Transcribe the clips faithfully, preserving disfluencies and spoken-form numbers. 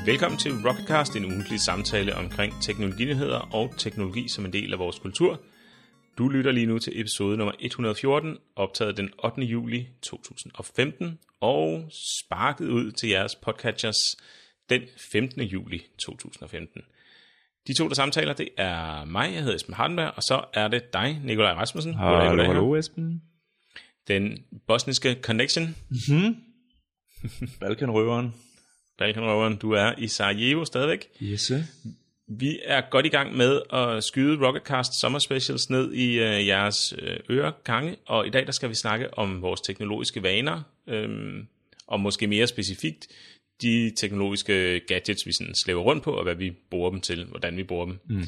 Velkommen til Rocketcast, en ugentlig samtale omkring teknologinyheder og teknologi som en del af vores kultur. Du lytter lige nu til episode nummer et hundrede og fjorten, optaget den ottende juli to tusind og femten, og sparket ud til jeres podcatchers den femtende juli to tusind og femten. De to, der samtaler, det er mig, jeg hedder Esben Hardenberg, og så er det dig, Nikolaj Rasmussen. Hallo, hallo Esben. Den bosniske connection. Mm-hmm. Balkanrøveren. Balkanrøveren, du er i Sarajevo stadigvæk. Yes. Vi er godt i gang med at skyde Rocketcast Summer Specials ned i øh, jeres øh, øregange, og i dag der skal vi snakke om vores teknologiske vaner, øh, og måske mere specifikt de teknologiske gadgets, vi sådan slæver rundt på, og hvad vi bruger dem til, hvordan vi bruger dem. Mm.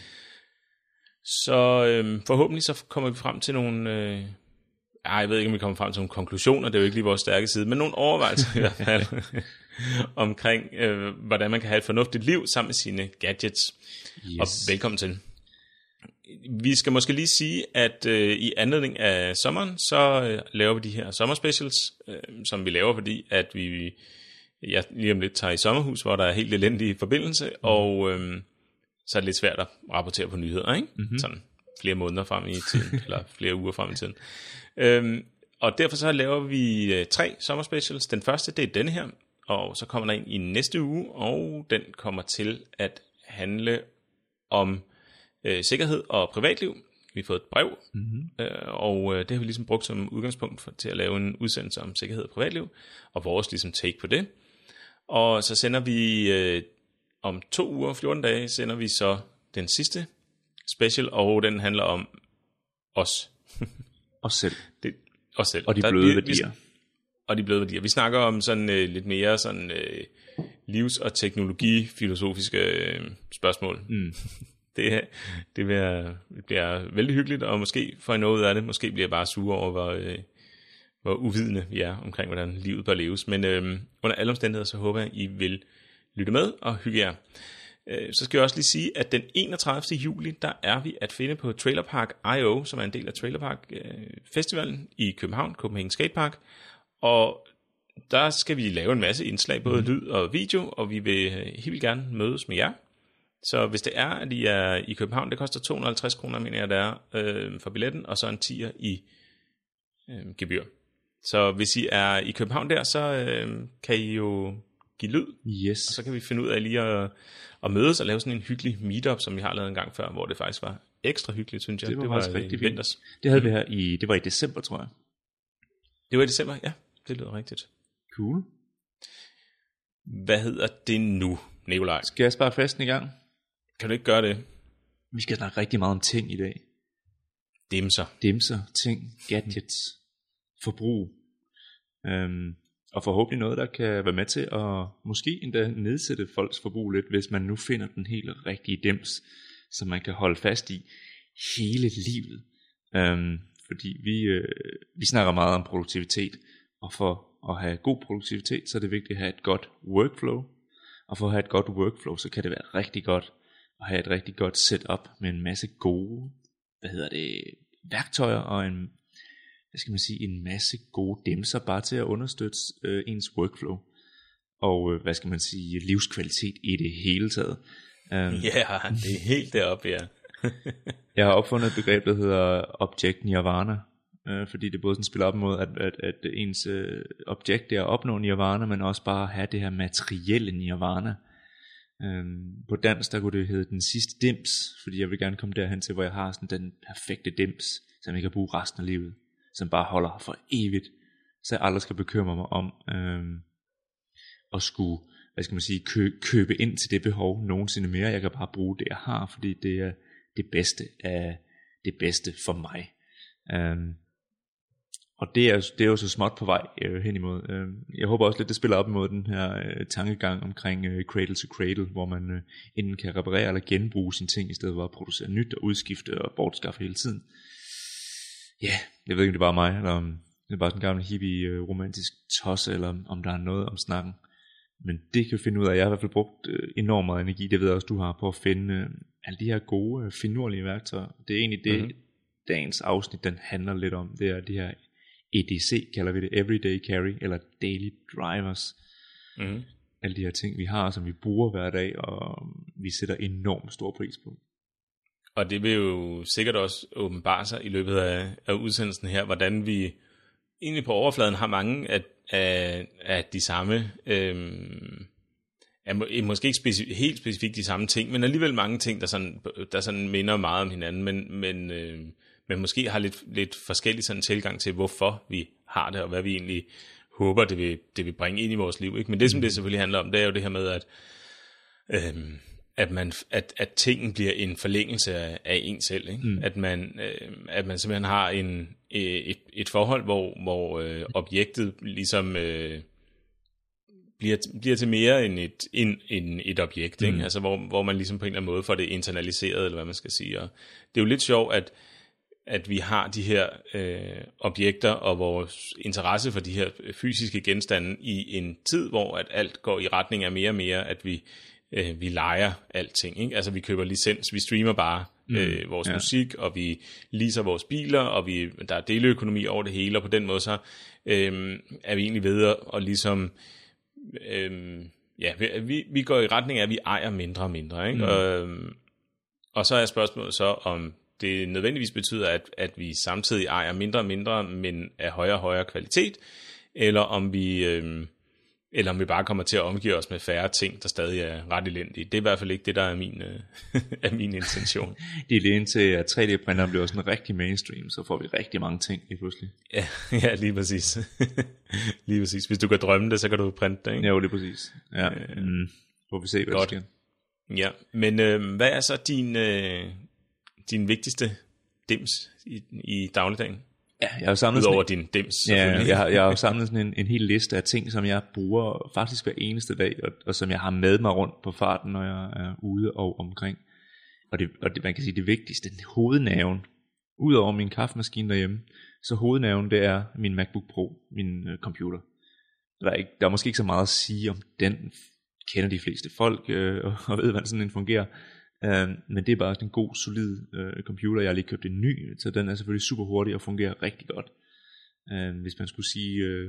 Så øh, forhåbentlig så kommer vi frem til nogle... Øh, ej, jeg ved ikke, om vi kommer frem til nogle konklusioner, det er jo ikke lige vores stærke side, men nogle overvejelser i hvert fald omkring, øh, hvordan man kan have et fornuftigt liv sammen med sine gadgets. Yes. Og velkommen til. Vi skal måske lige sige, at øh, i anledning af sommeren, så øh, laver vi de her sommerspecials, øh, som vi laver, fordi at vi ja, lige om lidt tager i sommerhus, hvor der er helt elendig forbindelse, mm. og øh, så er det lidt svært at rapportere på nyheder, ikke? Mm-hmm. Sådan flere måneder frem i tiden, eller flere uger frem i tiden. Øhm, og derfor så laver vi øh, tre sommerspecials. Den første, det er denne her, og så kommer der en i næste uge, og den kommer til at handle om øh, sikkerhed og privatliv. Vi har fået et brev, mm-hmm. øh, og øh, det har vi ligesom brugt som udgangspunkt for, til at lave en udsendelse om sikkerhed og privatliv, og vores ligesom take på det. Og så sender vi øh, om to uger, fjorten dage, sender vi så den sidste special, og den handler om os. Os selv. Det, os selv. Og de bløde der, værdier. Vi, og de bløde værdier. Vi snakker om sådan øh, lidt mere sådan øh, livs- og teknologi-filosofiske øh, spørgsmål. Mm. det, det, bliver, det bliver vældig hyggeligt, og måske får I noget ud af det. Måske bliver jeg bare sure over, hvor, øh, hvor uvidende vi er omkring, hvordan livet bør leves. Men øh, under alle omstændigheder, så håber jeg, I vil lytte med og hygge jer. Så skal jeg også lige sige, at den enogtredivte juli, der er vi at finde på Trailerpark punktum i o, som er en del af Trailerpark Festivalen i København, Copenhagen Skatepark. Og der skal vi lave en masse indslag, både mm. lyd og video, og vi vil helt vildt gerne mødes med jer. Så hvis det er, at I er i København, det koster to hundrede og halvtreds kroner, mener jeg, der er øh, for billetten, og så en tier i øh, gebyr. Så hvis I er i København der, så øh, kan I jo give lyd, yes. Og så kan vi finde ud af lige at, at mødes og lave sådan en hyggelig meetup, som vi har lavet en gang før, hvor det faktisk var ekstra hyggeligt, synes jeg. Det var, det var faktisk rigtig vinters. Det havde vi her i, det var i december, tror jeg. Det var i december, ja. Det lyder rigtigt. Cool. Hvad hedder det nu, Nikolaj? Skal jeg spare festen i gang? Kan du ikke gøre det? Vi skal snakke rigtig meget om ting i dag. Dimser. Dimser, ting, gadgets, forbrug. Øhm, Og forhåbentlig noget, der kan være med til at måske endda nedsætte folks forbrug lidt, hvis man nu finder den helt rigtige dims, som man kan holde fast i hele livet. Øhm, fordi vi, øh, vi snakker meget om produktivitet, og for at have god produktivitet, så er det vigtigt at have et godt workflow. Og for at have et godt workflow, så kan det være rigtig godt at have et rigtig godt setup med en masse gode, hvad hedder det, værktøjer og en hvad skal man sige, en masse gode dimser bare til at understøtte øh, ens workflow og øh, hvad skal man sige, livskvalitet i det hele taget. Ja, um, yeah, det er helt deroppe, ja. Jeg har opfundet et begreb, der hedder object nirvana, øh, fordi det både sådan spiller op mod, at, at, at ens øh, objekt er at opnå nirvana, men også bare have det her materielle nirvana. Um, på dansk, der kunne det hedde den sidste dims, fordi jeg vil gerne komme derhen til, hvor jeg har sådan den perfekte dims, som jeg kan bruge resten af livet, som bare holder for evigt, så jeg aldrig skal bekymre mig om øhm, at skulle, hvad skal man sige, kø- købe ind til det behov nogensinde mere. Jeg kan bare bruge det jeg har, fordi det er det bedste af det bedste for mig. Øhm, og det er, det er jo så småt på vej øh, hen imod. Øh, jeg håber også lidt, det spiller op imod den her øh, tankegang omkring øh, cradle to cradle, hvor man øh, enten kan reparere eller genbruge sine ting, i stedet for at producere nyt og udskifte og bortskaffe hele tiden. Ja, yeah, jeg ved ikke, om det er bare mig, eller om det er bare sådan en gammel hippie uh, romantisk tosse, eller om, om der er noget om snakken. Men det kan vi finde ud af. Jeg har i hvert fald brugt uh, enormt meget energi, det ved jeg også, du har, på at finde uh, alle de her gode, uh, finurlige værktøjer. Det er egentlig det, mm-hmm. dagens afsnit, den handler lidt om. Det er de her E D C, kalder vi det, Everyday Carry, eller Daily Drivers. Mm-hmm. alle de her ting, vi har, som vi bruger hver dag, og vi sætter enormt stor pris på. Og det vil jo sikkert også åbenbare sig i løbet af, af udsendelsen her, hvordan vi egentlig på overfladen har mange af, af, af de samme, øhm, er måske ikke specif- helt specifikt de samme ting, men alligevel mange ting, der sådan, der sådan minder meget om hinanden, men, men, øh, men måske har lidt, lidt forskellig sådan tilgang til, hvorfor vi har det, og hvad vi egentlig håber, det vil, det vil bringe ind i vores liv. Ikke? Men det, som det selvfølgelig handler om, det er jo det her med, at øhm, at man at at tingen bliver en forlængelse af, af en selv, ikke? Mm. At man øh, at man simpelthen har en et et forhold, hvor hvor øh, objektet ligesom øh, bliver bliver til mere end et end, end et objekt, ikke? Mm. Altså hvor hvor man ligesom på en eller anden måde får det internaliseret, eller hvad man skal sige. Og det er jo lidt sjovt, at at vi har de her øh, objekter og vores interesse for de her fysiske genstande i en tid, hvor at alt går i retning af mere og mere, at vi øh, vi lejer alting, ikke? Altså vi køber licens, vi streamer bare øh, vores mm, ja. musik, og vi leaser vores biler, og vi der er deleøkonomi over det hele, og på den måde så øh, er vi egentlig ved at og ligesom øh, ja, vi, vi går i retning af, at vi ejer mindre og mindre, ikke? Mm. Og, og så er spørgsmålet så, om det nødvendigvis betyder, at, at vi samtidig ejer mindre og mindre, men af højere og højere kvalitet, eller om vi øh, eller om vi bare kommer til at omgive os med færre ting, der stadig er ret elendige. Det er i hvert fald ikke det, der er min, øh, er min intention. Det er lige indtil, at tre D-printeren bliver sådan rigtig mainstream, så får vi rigtig mange ting lige pludselig. Ja, ja, lige præcis. Lige præcis. Hvis du kan drømme det, så kan du printe det, ikke? Ja, lige præcis. Ja, øh, mm. får vi se, hvad godt. der sker. Ja, men øh, hvad er så din, øh, din vigtigste dims i, i dagligdagen? Ja, jeg har samlet Udover sådan, din dims, ja, jeg har, jeg har samlet sådan en, en hel liste af ting, som jeg bruger faktisk hver eneste dag, og, og som jeg har med mig rundt på farten, når jeg er ude og omkring. Og det, og det man kan sige, det vigtigste, hovednerven, udover min kaffemaskine derhjemme, så hovednerven, det er min MacBook Pro, min uh, computer. Der er, ikke, der er måske ikke så meget at sige om den, kender de fleste folk, øh, og, og ved, hvordan sådan en fungerer. Uh, men det er bare sådan en god, solid uh, computer. Jeg har lige købt en ny, så den er selvfølgelig super hurtig og fungerer rigtig godt. Uh, hvis man skulle sige uh,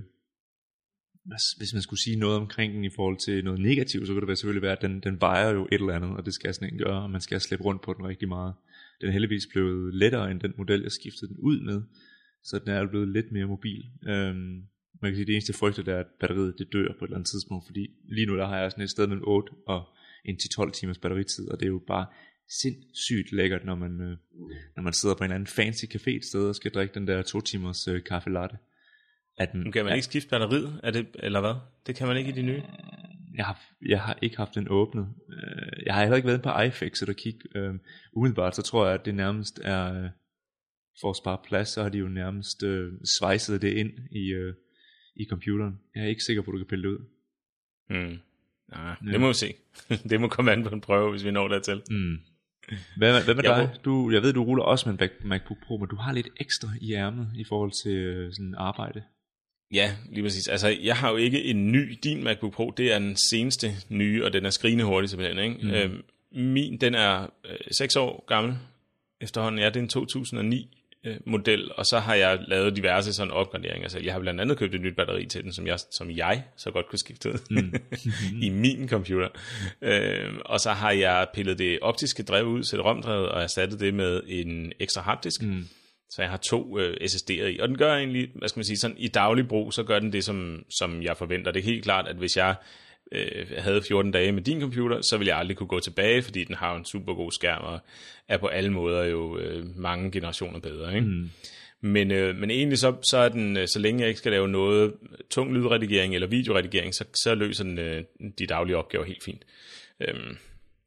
hvis man skulle sige noget omkring den i forhold til noget negativt, så kunne det være selvfølgelig være, at den, den vejer jo et eller andet, og det skal sådan en gøre, og man skal slæbe rundt på den rigtig meget. Den er heldigvis blevet lettere end den model, jeg skiftede den ud med, så den er blevet lidt mere mobil. Uh, man kan sige, det eneste frygte, det er, at batteriet det dør på et eller andet tidspunkt, fordi lige nu der har jeg sådan et sted mellem otte og en til tolv timers batteritid, og det er jo bare sindssygt lækkert, når man, øh, når man sidder på en eller anden fancy café et sted og skal drikke den der to timers øh, kaffe latte. At, kan man at, ikke skifte batteriet, er det, eller hvad? Det kan man ikke i de nye? Jeg har, jeg har ikke haft den åbnet. Jeg har heller ikke været på iFixit og kigge. Øh, umiddelbart så tror jeg, at det nærmest er, øh, for at spare plads, så har de jo nærmest øh, svejset det ind i, øh, i computeren. Jeg er ikke sikker på, at du kan pille det ud. Hmm. Nej, ja. Det må vi se. Det må komme an på en prøve, hvis vi når dertil. Mm. Hvad, hvad med jeg dig? Du, jeg ved, du ruller også med en MacBook Pro, men du har lidt ekstra i ærmet i forhold til sådan arbejde. Ja, lige præcis. Altså, jeg har jo ikke en ny. Din MacBook Pro, det er den seneste nye, og den er skrigende hurtig simpelthen, ikke? Mm. Øhm, min, den er øh, seks år gammel efterhånden. Ja, det er en to tusind og ni model, og så har jeg lavet diverse sådan opgraderinger selv. Jeg har blandt andet købt et nyt batteri til den, som jeg, som jeg så godt kunne skifte ud mm. i min computer. Øhm, og så har jeg pillet det optiske drev ud, C D ROM-drevet, og erstattet det med en ekstra harddisk. Mm. Så jeg har to øh, S S D'er i. Og den gør egentlig, hvad skal man sige, sådan i daglig brug, så gør den det, som, som jeg forventer. Det er helt klart, at hvis jeg øh, havde fjorten dage med din computer, så ville jeg aldrig kunne gå tilbage, fordi den har en super god skærm, og er på alle måder jo øh, mange generationer bedre, ikke? Mm. Men, øh, men egentlig så, så er den, øh, så længe jeg ikke skal lave noget tung lydredigering eller videoredigering, så, så løser den øh, de daglige opgaver helt fint. Øhm.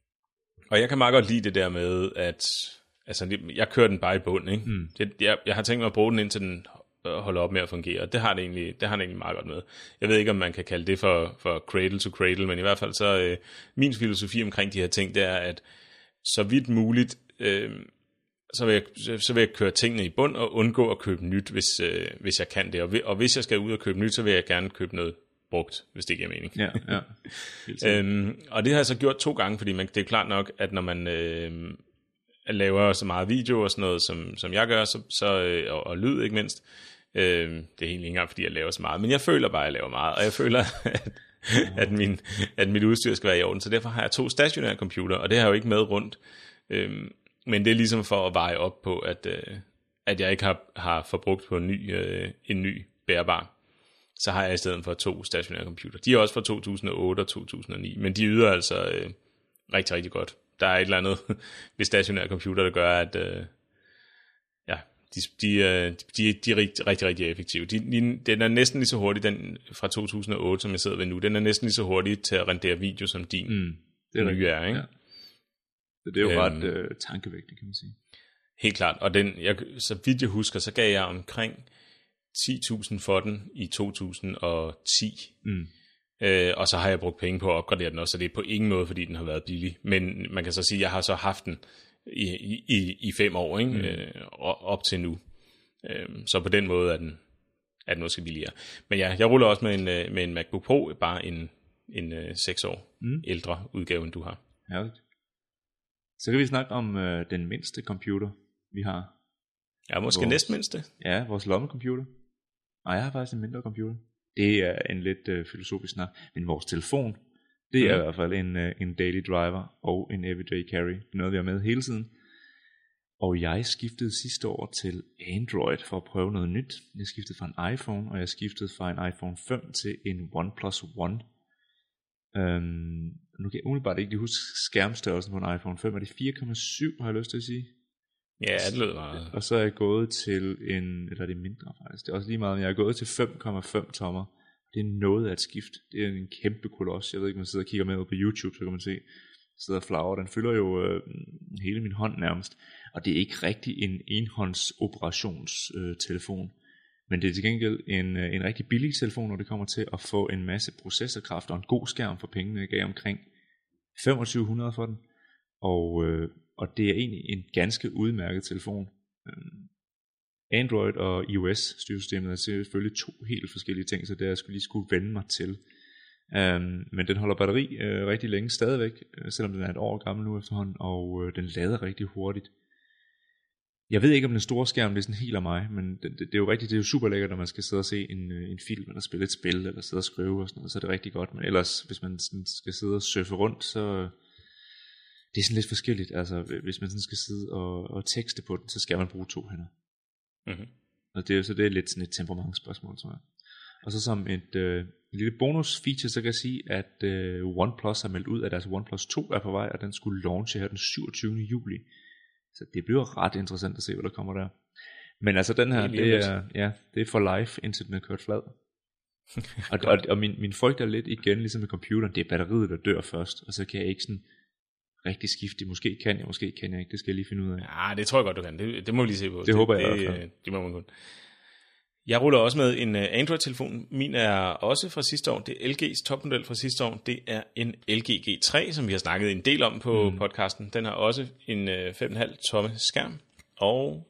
Og jeg kan meget godt lide det der med, at altså, jeg kører den bare i bund, ikke? Mm. Det, jeg, jeg har tænkt mig at bruge den, indtil den holder op med at fungere. Det har det egentlig, det har det egentlig meget godt med. Jeg ved ikke, om man kan kalde det for, for cradle to cradle, men i hvert fald så, øh, min filosofi omkring de her ting, det er, at så vidt muligt, øh, så, vil jeg, så vil jeg køre tingene i bund og undgå at købe nyt, hvis, øh, hvis jeg kan det. Og, og hvis jeg skal ud og købe nyt, så vil jeg gerne købe noget brugt, hvis det giver mening. Ja, ja. øhm, og det har jeg så gjort to gange, fordi man, det er klart nok, at når man øh, laver så meget video og sådan noget, som, som jeg gør, så, så, øh, og, og lyd ikke mindst, Øh, det er egentlig ikke engang, fordi jeg laver så meget, men jeg føler bare, at jeg laver meget, og jeg føler, at, at, min, at mit udstyr skal være i orden, så derfor har jeg to stationære computer, og det har jeg jo ikke med rundt. Øh, men det er ligesom for at veje op på, at, øh, at jeg ikke har, har forbrugt på en ny, øh, en ny bærbar. Så har jeg i stedet for to stationære computer. De er også fra to tusind og otte og to tusind og ni, men de yder altså øh, rigtig, rigtig godt. Der er et eller andet ved stationære computer, der gør, at øh, ja, de, de, de, de er rigtig, rigtig, rigtig effektive. De, de, den er næsten lige så hurtig, den fra to tusind og otte, som jeg sidder ved nu. Den er næsten lige så hurtig til at rendere video, som din mm, det er nye er, ikke? Ja. Så det er jo øhm, ret øh, tankevægtigt, kan man sige. Helt klart, og den, jeg, så vidt jeg husker, så gav jeg omkring ti tusind for den i to tusind og ti. Mm. Øh, og så har jeg brugt penge på at opgradere den også, så det er på ingen måde, fordi den har været billig. Men man kan så sige, at jeg har så haft den i, i, i fem år, ikke? Mm. Øh, op til nu. Øh, så på den måde er den, er den måske billigere. Men ja, jeg ruller også med en, med en MacBook Pro, bare en, en uh, seks år mm. ældre udgave, end du har. Herligt. Så kan vi snakke om øh, den mindste computer, vi har. Ja, måske vores, næstmindste. Ja, vores lommecomputer. Nej, jeg har faktisk en mindre computer. Det er en lidt øh, filosofisk snak. Men vores telefon, det mm. er i hvert fald en, øh, en daily driver og en everyday carry. Det er noget, vi har med hele tiden. Og jeg skiftede sidste år til Android for at prøve noget nyt. Jeg skiftede fra en iPhone, og jeg skiftede fra en iPhone fem til en OnePlus One. Øhm, nu kan jeg umiddelbart ikke huske skærmstørrelsen på en iPhone fem. Er det fire komma syv, har jeg lyst til at sige? Ja, det lyder meget. Og så er jeg gået til en, eller det er mindre faktisk, det er også lige meget, men jeg er gået til fem komma fem tommer. Det er noget af et skift. Det er en kæmpe koloss. Jeg ved ikke, man sidder og kigger med på YouTube, så kan man se, sidder flager. Den fylder jo øh, hele min hånd nærmest. Og det er ikke rigtig en enhåndsoperations-telefon. Øh, men det er til gengæld en, øh, en rigtig billig telefon, når det kommer til at få en masse processorkraft og en god skærm for pengene. Jeg gav omkring femogtyve hundrede for den. Og, øh, og det er egentlig en ganske udmærket telefon. Android og iOS styresystemet er selvfølgelig to helt forskellige ting, så det er jeg skulle lige skulle vende mig til. Um, men den holder batteri uh, rigtig længe stadigvæk, uh, selvom den er et år gammel nu efterhånden, og uh, den lader rigtig hurtigt. Jeg ved ikke om den store skærm det er sådan helt af mig, men det, det, det er jo rigtig, det er jo super lækkert, når man skal sidde og se en, en film eller spille et spil eller sidde og skrive og sådan noget, så er det rigtig godt. Men ellers hvis man sådan skal sidde og surfe rundt, så det er sådan lidt forskelligt. Altså hvis man sådan skal sidde og, og tekste på den, så skal man bruge to hænder. Mm-hmm. Og det er så det er lidt sådan et temperamentsspørgsmål, tror jeg. Og så som et øh, lille bonus feature, så kan jeg sige, at øh, OnePlus har meldt ud, at deres OnePlus to er på vej, og den skulle launche her den syvogtyvende juli. Så det bliver ret interessant at se, hvad der kommer der. Men altså den her, det er, ja, det er for life, indtil den er kørt flad. og og, og min, min frygt er lidt igen, ligesom med computeren, det er batteriet, der dør først, og så kan jeg ikke sådan rigtig skifte. Måske kan jeg, måske kan jeg ikke. Det skal jeg lige finde ud af. Ja, det tror jeg godt, du kan. Det, det må vi lige se på. Det, det håber jeg det, i hvert fald. Det må man kun. Jeg ruller også med en Android-telefon. Min er også fra sidste år. Det er L G's topmodel fra sidste år. Det er en L G G tre, som vi har snakket en del om på mm. podcasten. Den har også en fem komma fem tomme skærm og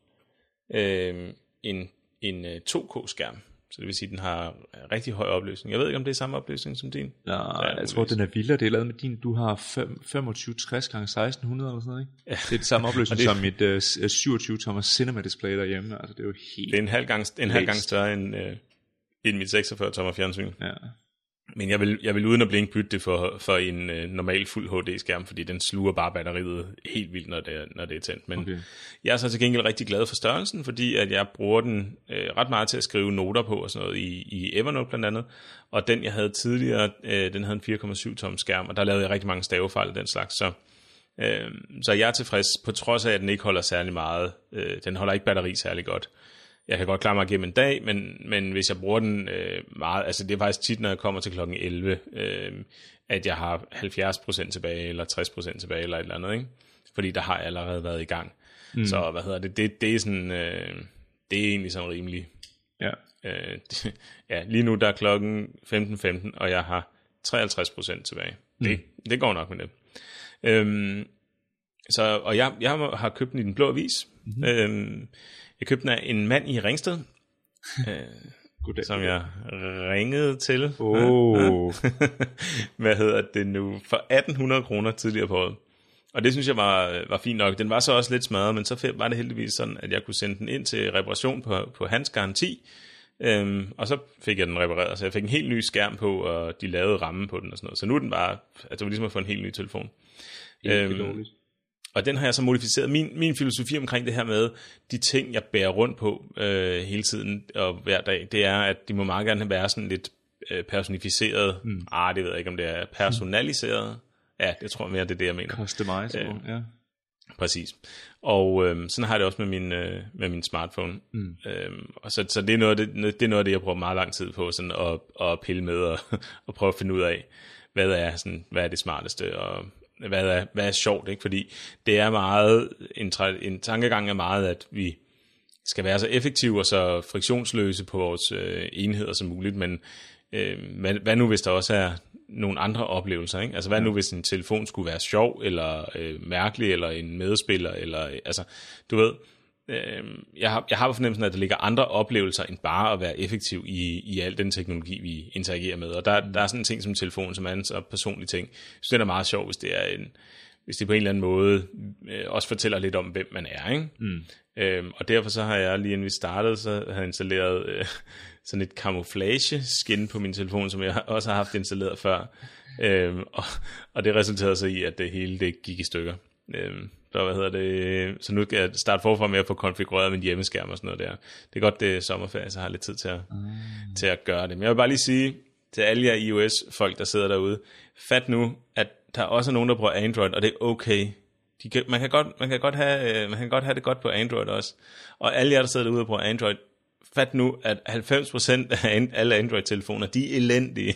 øh, en, en to K skærm. Så det vil sige, at den har rigtig høj opløsning. Jeg ved ikke, om det er samme opløsning som din. Ja, jeg tror, den er vildere. Det er lavet med din. Du har femogtyve tres gange seksten hundrede eller sådan noget, ikke? Ja. Det er det samme opløsning det... som mit uh, syvogtyve tommer cinema display derhjemme. Altså, det er jo helt... Det er en halv gang, en halv gang større end, uh, end mit seksogfyrre tommer fjernsyn. Ja. Men jeg vil, jeg vil uden at blinke bytte det for, for en uh, normal fuld H D-skærm, fordi den sluger bare batteriet helt vildt, når det er, når det er tændt. Men okay. Jeg er så til gengæld rigtig glad for størrelsen, fordi at jeg bruger den uh, ret meget til at skrive noter på og sådan noget i, i Evernote blandt andet. Og den, jeg havde tidligere, uh, den havde en fire komma syv tom skærm, og der lavede jeg rigtig mange stavefejl af den slags. Så, uh, så jeg er tilfreds, på trods af, at den ikke holder særlig meget. Uh, den holder ikke batteri særlig godt. Jeg kan godt klare mig igennem en dag, men, men hvis jeg bruger den øh, meget, altså det er faktisk tit, når jeg kommer til klokken elleve, øh, at jeg har halvfjerds procent tilbage, eller tres procent tilbage, eller et eller andet, ikke? Fordi der har jeg allerede været i gang. Mm. Så hvad hedder det, det, det er sådan, øh, det er egentlig sådan rimelig. Ja. Øh, det, ja, lige nu der er klokken femten femten, og jeg har treoghalvtreds procent tilbage. Mm. Det, det går nok med det. Øhm, så, og jeg, jeg har købt den i den blå avis. Mm-hmm. Øhm, Jeg købte den af en mand i Ringsted, øh, som jeg ringede til. Oh. Hvad hedder det nu? For atten hundrede kroner tidligere på året. Og det synes jeg var, var fint nok. Den var så også lidt smadret, men så var det heldigvis sådan, at jeg kunne sende den ind til reparation på, på hans garanti. Øhm, og så fik jeg den repareret, så jeg fik en helt ny skærm på, og de lavede ramme på den og sådan noget. Så nu er den bare, altså det var ligesom at få en helt ny telefon. Øhm, og den har jeg så modificeret. Min, min filosofi omkring det her med de ting, jeg bærer rundt på øh, hele tiden og hver dag, det er, at de må meget gerne være sådan lidt øh, personificeret. Mm. Ah, det ved jeg ikke, om det er personaliseret. Mm. Ja, det tror jeg mere, det er det, jeg mener. Customizable, øh, ja. Præcis. Og øh, sådan har jeg det også med min, øh, med min smartphone. Mm. Øhm, og så, så det, er noget af det, det er noget af det, jeg bruger meget lang tid på, sådan at, at pille med og, og prøve at finde ud af, hvad er, sådan, hvad er det smarteste, og hvad er, hvad er sjovt, ikke? Fordi det er meget, en, en tankegang er meget, at vi skal være så effektive og så friktionsløse på vores øh, enheder som muligt, men øh, hvad, hvad nu hvis der også er nogle andre oplevelser, ikke? Altså hvad nu hvis en telefon skulle være sjov, eller øh, mærkelig, eller en medspiller, eller øh, altså, du ved, øh, jeg har, jeg har på fornemmelsen, at der ligger andre oplevelser, end bare at være effektiv i, i al den teknologi, vi interagerer med, og der, der er sådan en ting som telefon, som er en så personlig ting. Så det er meget sjovt, hvis det er en, hvis det på en eller anden måde øh, også fortæller lidt om, hvem man er, ikke? Mm. Øhm, og derfor så har jeg lige inden vi startede, så har jeg installeret øh, sådan et camouflage skin på min telefon, som jeg også har haft installeret før. Øhm, og, og det resulterede så i, at det hele det gik i stykker. Øhm, så, hvad hedder det? Så nu skal jeg starte forfra med at få konfigureret min hjemmeskærm og sådan noget der. Det er godt, det er sommerferie, så jeg har lidt tid til at, mm. til at gøre det. Men jeg vil bare lige sige til alle jer iOS-folk, der sidder derude, fat nu, at der er også nogen, der bruger Android, og det er okay. De kan, man, kan godt, man, kan godt have, man kan godt have det godt på Android også. Og alle jer, der sidder derude og bruger Android, fat nu, at halvfems procent af alle Android-telefoner, de er elendige.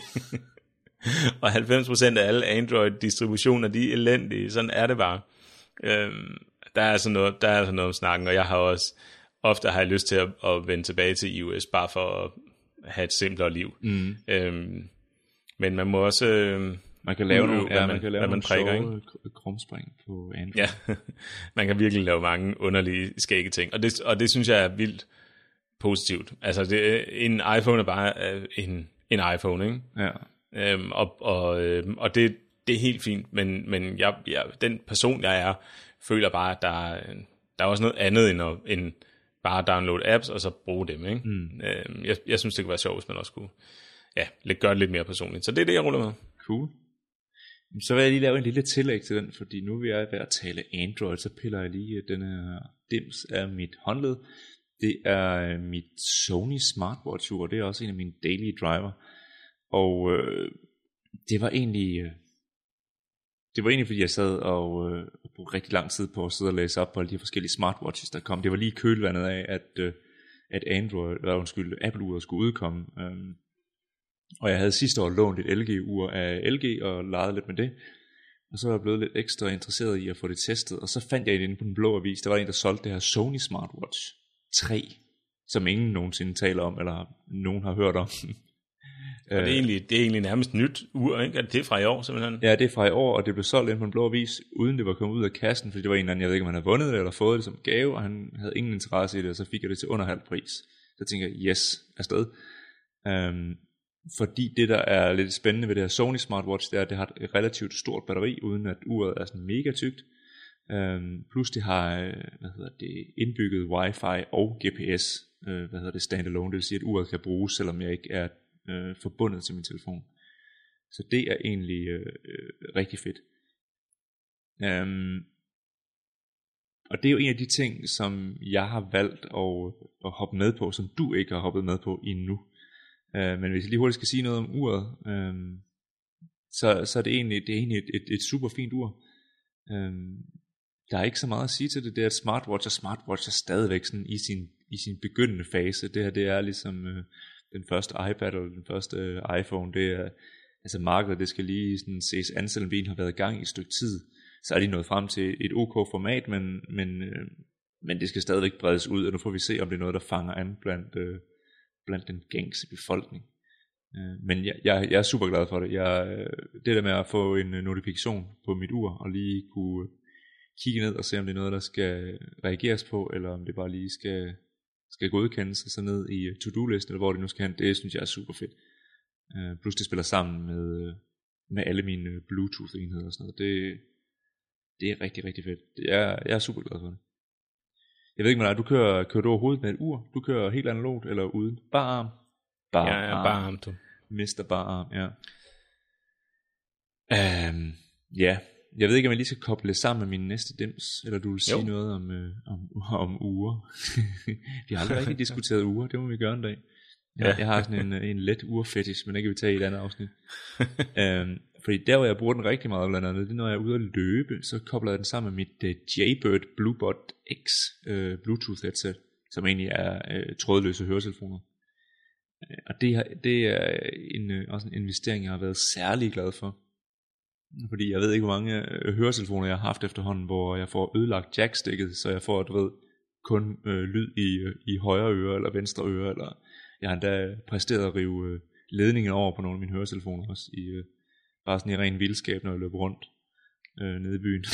Og halvfems procent af alle Android-distributioner, de er elendige. Sådan er det bare. Øhm, der er altså noget, der er altså noget om snakken, og jeg har også, ofte har jeg lyst til at, at vende tilbage til iOS, bare for at have et simplere liv. Mm. Øhm, men man må også... Øh, Man kan lave nogle, hvad ja, man, man kan lave man nogle prikker, sjove krumspring på Android. Ja, man kan virkelig lave mange underlige skægge ting, og det, og det synes jeg er vildt positivt. Altså, det, en iPhone er bare en, en iPhone, ikke? Ja. Øhm, og og, øhm, og det, det er helt fint, men, men jeg, jeg, den person, jeg er, føler bare, at der, der er også noget andet end, at, end bare at downloade apps, og så bruge dem, ikke? Mm. Øhm, jeg, jeg synes, det kunne være sjovt, hvis man også kunne ja, gøre det lidt mere personligt. Så det er det, jeg ruller med. Cool. Så vil jeg lige lave en lille tillæg til den, fordi nu vil jeg ved at tale Android, så piller jeg lige den her dims af mit håndled. Det er mit Sony smartwatch, og det er også en af mine daily driver. Og øh, det var egentlig øh, det var egentlig fordi jeg sad og øh, brugte rigtig lang tid på at sidde og læse op på alle de forskellige smartwatches der kom. Det var lige kølvandet af at øh, at Android, eller undskyld, Apple-uret skulle udkomme. Øh, Og jeg havde sidste år lånt et L G-ur af L G og legede lidt med det. Og så var jeg blevet lidt ekstra interesseret i at få det testet. Og så fandt jeg inde på Den Blå Avis, der var en, der solgte det her Sony Smartwatch tre, som ingen nogensinde taler om, eller nogen har hørt om. Og det er egentlig, det er egentlig nærmest nyt ur, ikke? Det er fra i år simpelthen. Ja, det er fra i år, og det blev solgt inde på Den Blå Avis, uden det var kommet ud af kassen, fordi det var en eller anden, jeg ved ikke, om han havde vundet det, eller fået det som gave, og han havde ingen interesse i det, og så fik jeg det til under halv pris. Så tænkte jeg, yes, afsted. Um, Fordi det der er lidt spændende ved det her Sony Smartwatch, det er at det har et relativt stort batteri, uden at uret er sådan mega tykt. øhm, Plus det har hvad hedder det, indbygget wifi og G P S, øh, hvad hedder det, standalone. Det vil sige at uret kan bruges, selvom jeg ikke er øh, forbundet til min telefon. Så det er egentlig øh, øh, rigtig fedt. øhm, Og det er jo en af de ting, som jeg har valgt at, at hoppe med på, som du ikke har hoppet med på endnu. Uh, men hvis jeg lige hurtigt skal sige noget om uret, uh, så, så er det egentlig, det er egentlig et, et, et super fint ur. Uh, der er ikke så meget at sige til det. Det er et smartwatch, og smartwatch er stadigvæk sådan i sin, i sin begyndende fase. Det her, det er ligesom uh, den første iPad eller den første uh, iPhone. Det er, altså markedet, det skal lige sådan ses an, selvom vi har været i gang i et stykke tid. Så er de nået frem til et OK format, men, men, uh, men det skal stadigvæk bredes ud, og nu får vi se, om det er noget, der fanger an blandt... Uh, blandt den gængse befolkning. Men jeg, jeg, jeg er super glad for det. Jeg, det der med at få en notifikation på mit ur, og lige kunne kigge ned og se, om det er noget, der skal reageres på, eller om det bare lige skal, skal godkendes og så ned i to-do-listen, eller hvor det nu skal hen, det synes jeg er super fedt. Plus det spiller sammen med, med alle mine Bluetooth-enheder og sådan noget. Det, det er rigtig, rigtig fedt. Det er, jeg er super glad for det. Jeg ved ikke, hvad du kører, kører du overhovedet med et ur? Du kører helt analogt eller uden? Bare arm? Bare ja, ja, bare arm, du. mister bare arm, ja. Um, ja, jeg ved ikke, om jeg lige skal koble det sammen med min næste dims, eller du vil sige jo. noget om, øh, om, om uger. Vi har aldrig rigtig diskuteret uger, det må vi gøre en dag. Jeg, ja. jeg har sådan en, en let urfetish, men det kan vi tage i et andet afsnit. um, fordi der, hvor jeg bruger den rigtig meget, blandt andet, det er, når jeg er ude at løbe, så kobler jeg den sammen med mit uh, Jaybird Bluebud X uh, Bluetooth headset, som egentlig er uh, trådløse høretelefoner. Uh, og det, har, det er en, uh, også en investering, jeg har været særlig glad for. Fordi jeg ved ikke, hvor mange uh, høretelefoner jeg har haft efterhånden, hvor jeg får ødelagt jackstikket, så jeg får, du ved, kun uh, lyd i, uh, i højre øre eller venstre øre, eller jeg har endda præsteret at rive uh, ledningen over på nogle af mine høretelefoner også, i, uh, bare sådan i ren vildskab, når jeg løber rundt uh, nede i byen.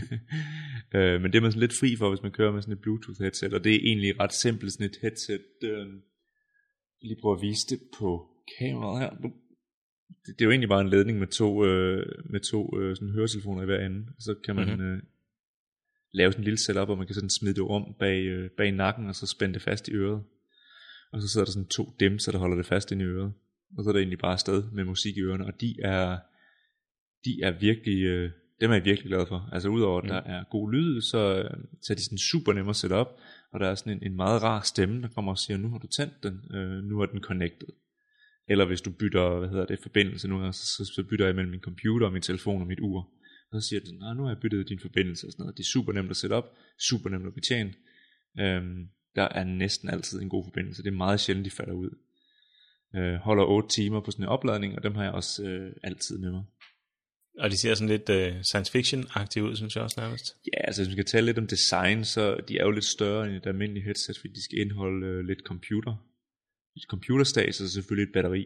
uh, men det er man sådan lidt fri for, hvis man kører med sådan et Bluetooth headset, og det er egentlig ret simpelt, sådan et headset. Uh, jeg lige prøve at vise det på kameraet her. Det, det er jo egentlig bare en ledning med to, uh, med to uh, sådan høretelefoner i hver ende, og så kan man mm-hmm. uh, lave sådan en lille setup, hvor man kan sådan smide det om bag, uh, bag nakken, og så spænde det fast i øret. Og så sidder der sådan to dimser, der holder det fast inde i øret. Og så er det egentlig bare afsted med musik i ørerne. Og de er, de er virkelig, øh, dem er jeg virkelig glad for. Altså udover at mm. der er god lyd, så, så er de sådan super nemme at sætte op. Og der er sådan en, en meget rar stemme, der kommer og siger, nu har du tændt den, øh, nu er den connected. Eller hvis du bytter, hvad hedder det, forbindelse nu, så, så, så bytter jeg mellem min computer og min telefon og mit ur. Og så siger den, nej, nu har jeg byttet din forbindelse og sådan noget. Det er super nemt at sætte op, super nemt at betjene. Øhm, Der er næsten altid en god forbindelse. Det er meget sjældent, de falder ud. Øh, holder otte timer på sådan en opladning, og dem har jeg også øh, altid med mig. Og de ser sådan lidt øh, science fiction-agtige ud, synes jeg også nærmest. Ja, altså hvis vi kan tale lidt om design, så de er jo lidt større end et almindeligt headset, fordi de skal indeholde øh, lidt computer. Et computerstats og selvfølgelig et batteri.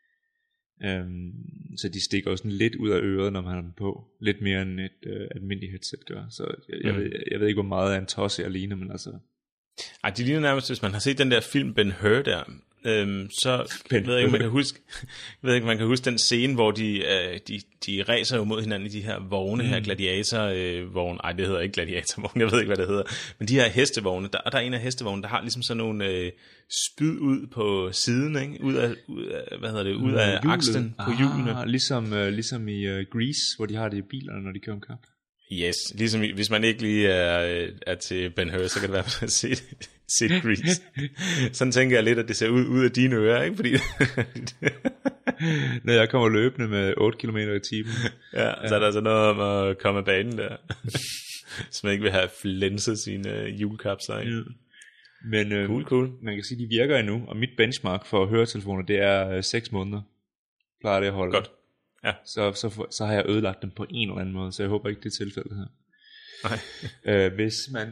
Øhm, så de stikker også sådan lidt ud af øret, når man har dem på. Lidt mere end et øh, almindeligt headset gør. Så jeg, jeg, mm. ved, jeg ved ikke, hvor meget af en tosse jeg ligner, men altså... Ej, det ligner nærmest, hvis man har set den der film Ben-Hur der, øhm, så ben ved jeg ikke, man kan huske, jeg ved ikke, man kan huske den scene, hvor de, øh, de, de racer jo mod hinanden i de her vogne, mm. her gladiatorvogne, øh, ej, det hedder ikke gladiatorvogne, jeg ved ikke, hvad det hedder, men de her hestevogne, der, og der er en af hestevogne, der har ligesom sådan nogle øh, spyd ud på siden, ikke? Ud af, ud af hvad hedder det, ud af uh, akslen på hjulene. Ah, ligesom, øh, ligesom i øh, Grease, hvor de har det i bilerne, når de kører om kamp. Yes, ligesom hvis man ikke lige er, er til Ben-Hur, så kan det være at se, se Grease. Sådan tænker jeg lidt, at det ser ud, ud af dine ører, ikke? Fordi når jeg kommer løbende med otte kilometer i timen. Ja, ja, så er der altså noget om at komme af banen der. Så man ikke vil have flænset sine uh, hjulkapsler, ikke? Ja. Men øh, cool, cool. Man kan sige, de virker endnu, og mit benchmark for høretelefoner, det er øh, seks måneder. Plejer det at holde. Godt. Ja. Så, så, så har jeg ødelagt dem på en eller anden måde, så jeg håber ikke, det er tilfældet her. Nej. øh, hvis man